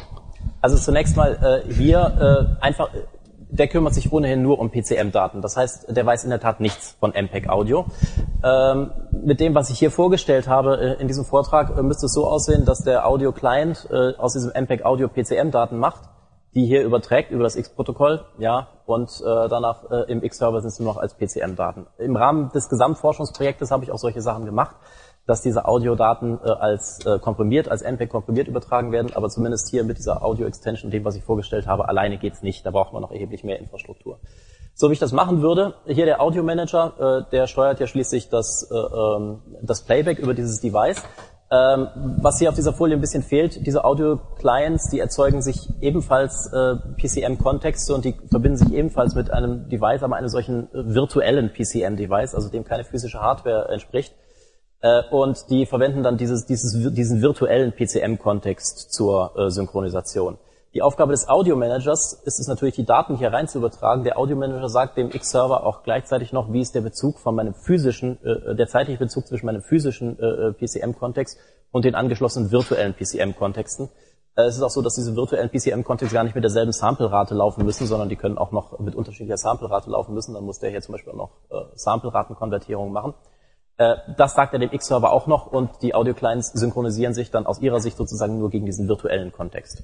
Also zunächst mal äh, hier äh, einfach, der kümmert sich ohnehin nur um P C M-Daten. Das heißt, der weiß in der Tat nichts von M P E G Audio. Ähm, mit dem, was ich hier vorgestellt habe äh, in diesem Vortrag, äh, müsste es so aussehen, dass der Audio-Client äh, aus diesem M P E G Audio P C M-Daten macht, die hier überträgt über das X-Protokoll, ja, und äh, danach äh, im X-Server sind es nur noch als P C M-Daten. Im Rahmen des Gesamtforschungsprojektes habe ich auch solche Sachen gemacht, dass diese Audiodaten äh, als äh, komprimiert, als M P E G komprimiert übertragen werden, aber zumindest hier mit dieser Audio-Extension, dem, was ich vorgestellt habe, alleine geht's nicht. Da braucht man noch erheblich mehr Infrastruktur. So wie ich das machen würde, hier der Audio-Manager, äh, der steuert ja schließlich das, äh, ähm, das Playback über dieses Device. Ähm, was hier auf dieser Folie ein bisschen fehlt, diese Audio-Clients, die erzeugen sich ebenfalls äh, P C M-Kontexte und die verbinden sich ebenfalls mit einem Device, aber einem solchen äh, virtuellen P C M-Device, also dem keine physische Hardware entspricht. Und die verwenden dann dieses, dieses, diesen virtuellen P C M-Kontext zur äh, Synchronisation. Die Aufgabe des Audio-Managers ist es natürlich, die Daten hier rein zu übertragen. Der Audio-Manager sagt dem X-Server auch gleichzeitig noch, wie ist der Bezug von meinem physischen, äh, der zeitliche Bezug zwischen meinem physischen äh, P C M-Kontext und den angeschlossenen virtuellen P C M-Kontexten. Äh, es ist auch so, dass diese virtuellen P C M-Kontexte gar nicht mit derselben Sample-Rate laufen müssen, sondern die können auch noch mit unterschiedlicher Sample-Rate laufen müssen. Dann muss der hier zum Beispiel auch noch äh, Sample-Raten-Konvertierung machen. Das sagt er dem X-Server auch noch und die Audio-Clients synchronisieren sich dann aus ihrer Sicht sozusagen nur gegen diesen virtuellen Kontext.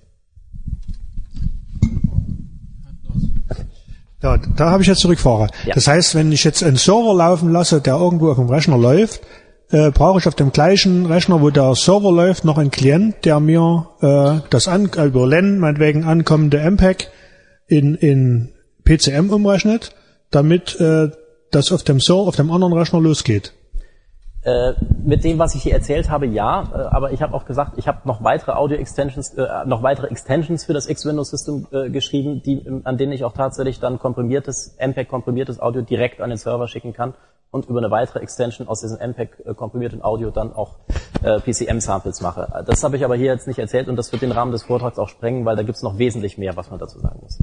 Ja, da habe ich jetzt Rückfrage. Ja. Das heißt, wenn ich jetzt einen Server laufen lasse, der irgendwo auf dem Rechner läuft, äh, brauche ich auf dem gleichen Rechner, wo der Server läuft, noch einen Klient, der mir äh, das an, über L A N meinetwegen ankommende M P E G in, in P C M umrechnet, damit äh, das auf dem Server, auf dem anderen Rechner losgeht. Äh, mit dem, was ich hier erzählt habe, ja, äh, aber ich habe auch gesagt, ich habe noch weitere Audio-Extensions, äh, noch weitere Extensions für das X-Windows-System äh, geschrieben, die, an denen ich auch tatsächlich dann komprimiertes, M P E G-komprimiertes Audio direkt an den Server schicken kann und über eine weitere Extension aus diesem M P E G-komprimierten Audio dann auch äh, P C M-Samples mache. Das habe ich aber hier jetzt nicht erzählt und das wird den Rahmen des Vortrags auch sprengen, weil da gibt's noch wesentlich mehr, was man dazu sagen muss.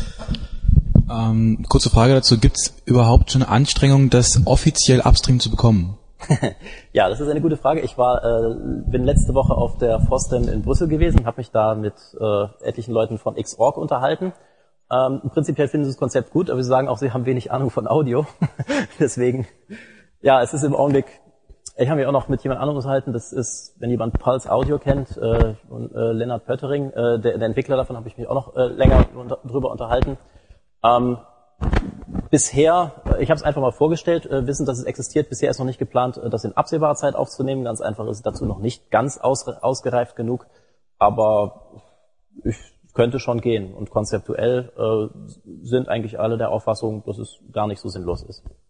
Ähm, kurze Frage dazu, gibt's überhaupt schon Anstrengungen, das offiziell upstream zu bekommen? Ja, das ist eine gute Frage. Ich war, äh, bin letzte Woche auf der FOSDEM in Brüssel gewesen, habe mich da mit äh, etlichen Leuten von X Org unterhalten. Ähm, prinzipiell finden sie das Konzept gut, aber sie sagen auch, sie haben wenig Ahnung von Audio. Deswegen, ja, es ist im Augenblick, ich habe mich auch noch mit jemand anderem unterhalten, das ist, wenn jemand Pulse Audio kennt, äh, und, äh, Lennart Pöttering, äh, der, der Entwickler davon, habe ich mich auch noch äh, länger unter, drüber unterhalten. Ähm, Bisher, ich habe es einfach mal vorgestellt, äh, wissen, dass es existiert. Bisher ist noch nicht geplant, äh, das in absehbarer Zeit aufzunehmen. Ganz einfach ist es dazu noch nicht ganz aus, ausgereift genug, aber ich könnte schon gehen. Und konzeptuell äh, sind eigentlich alle der Auffassung, dass es gar nicht so sinnlos ist.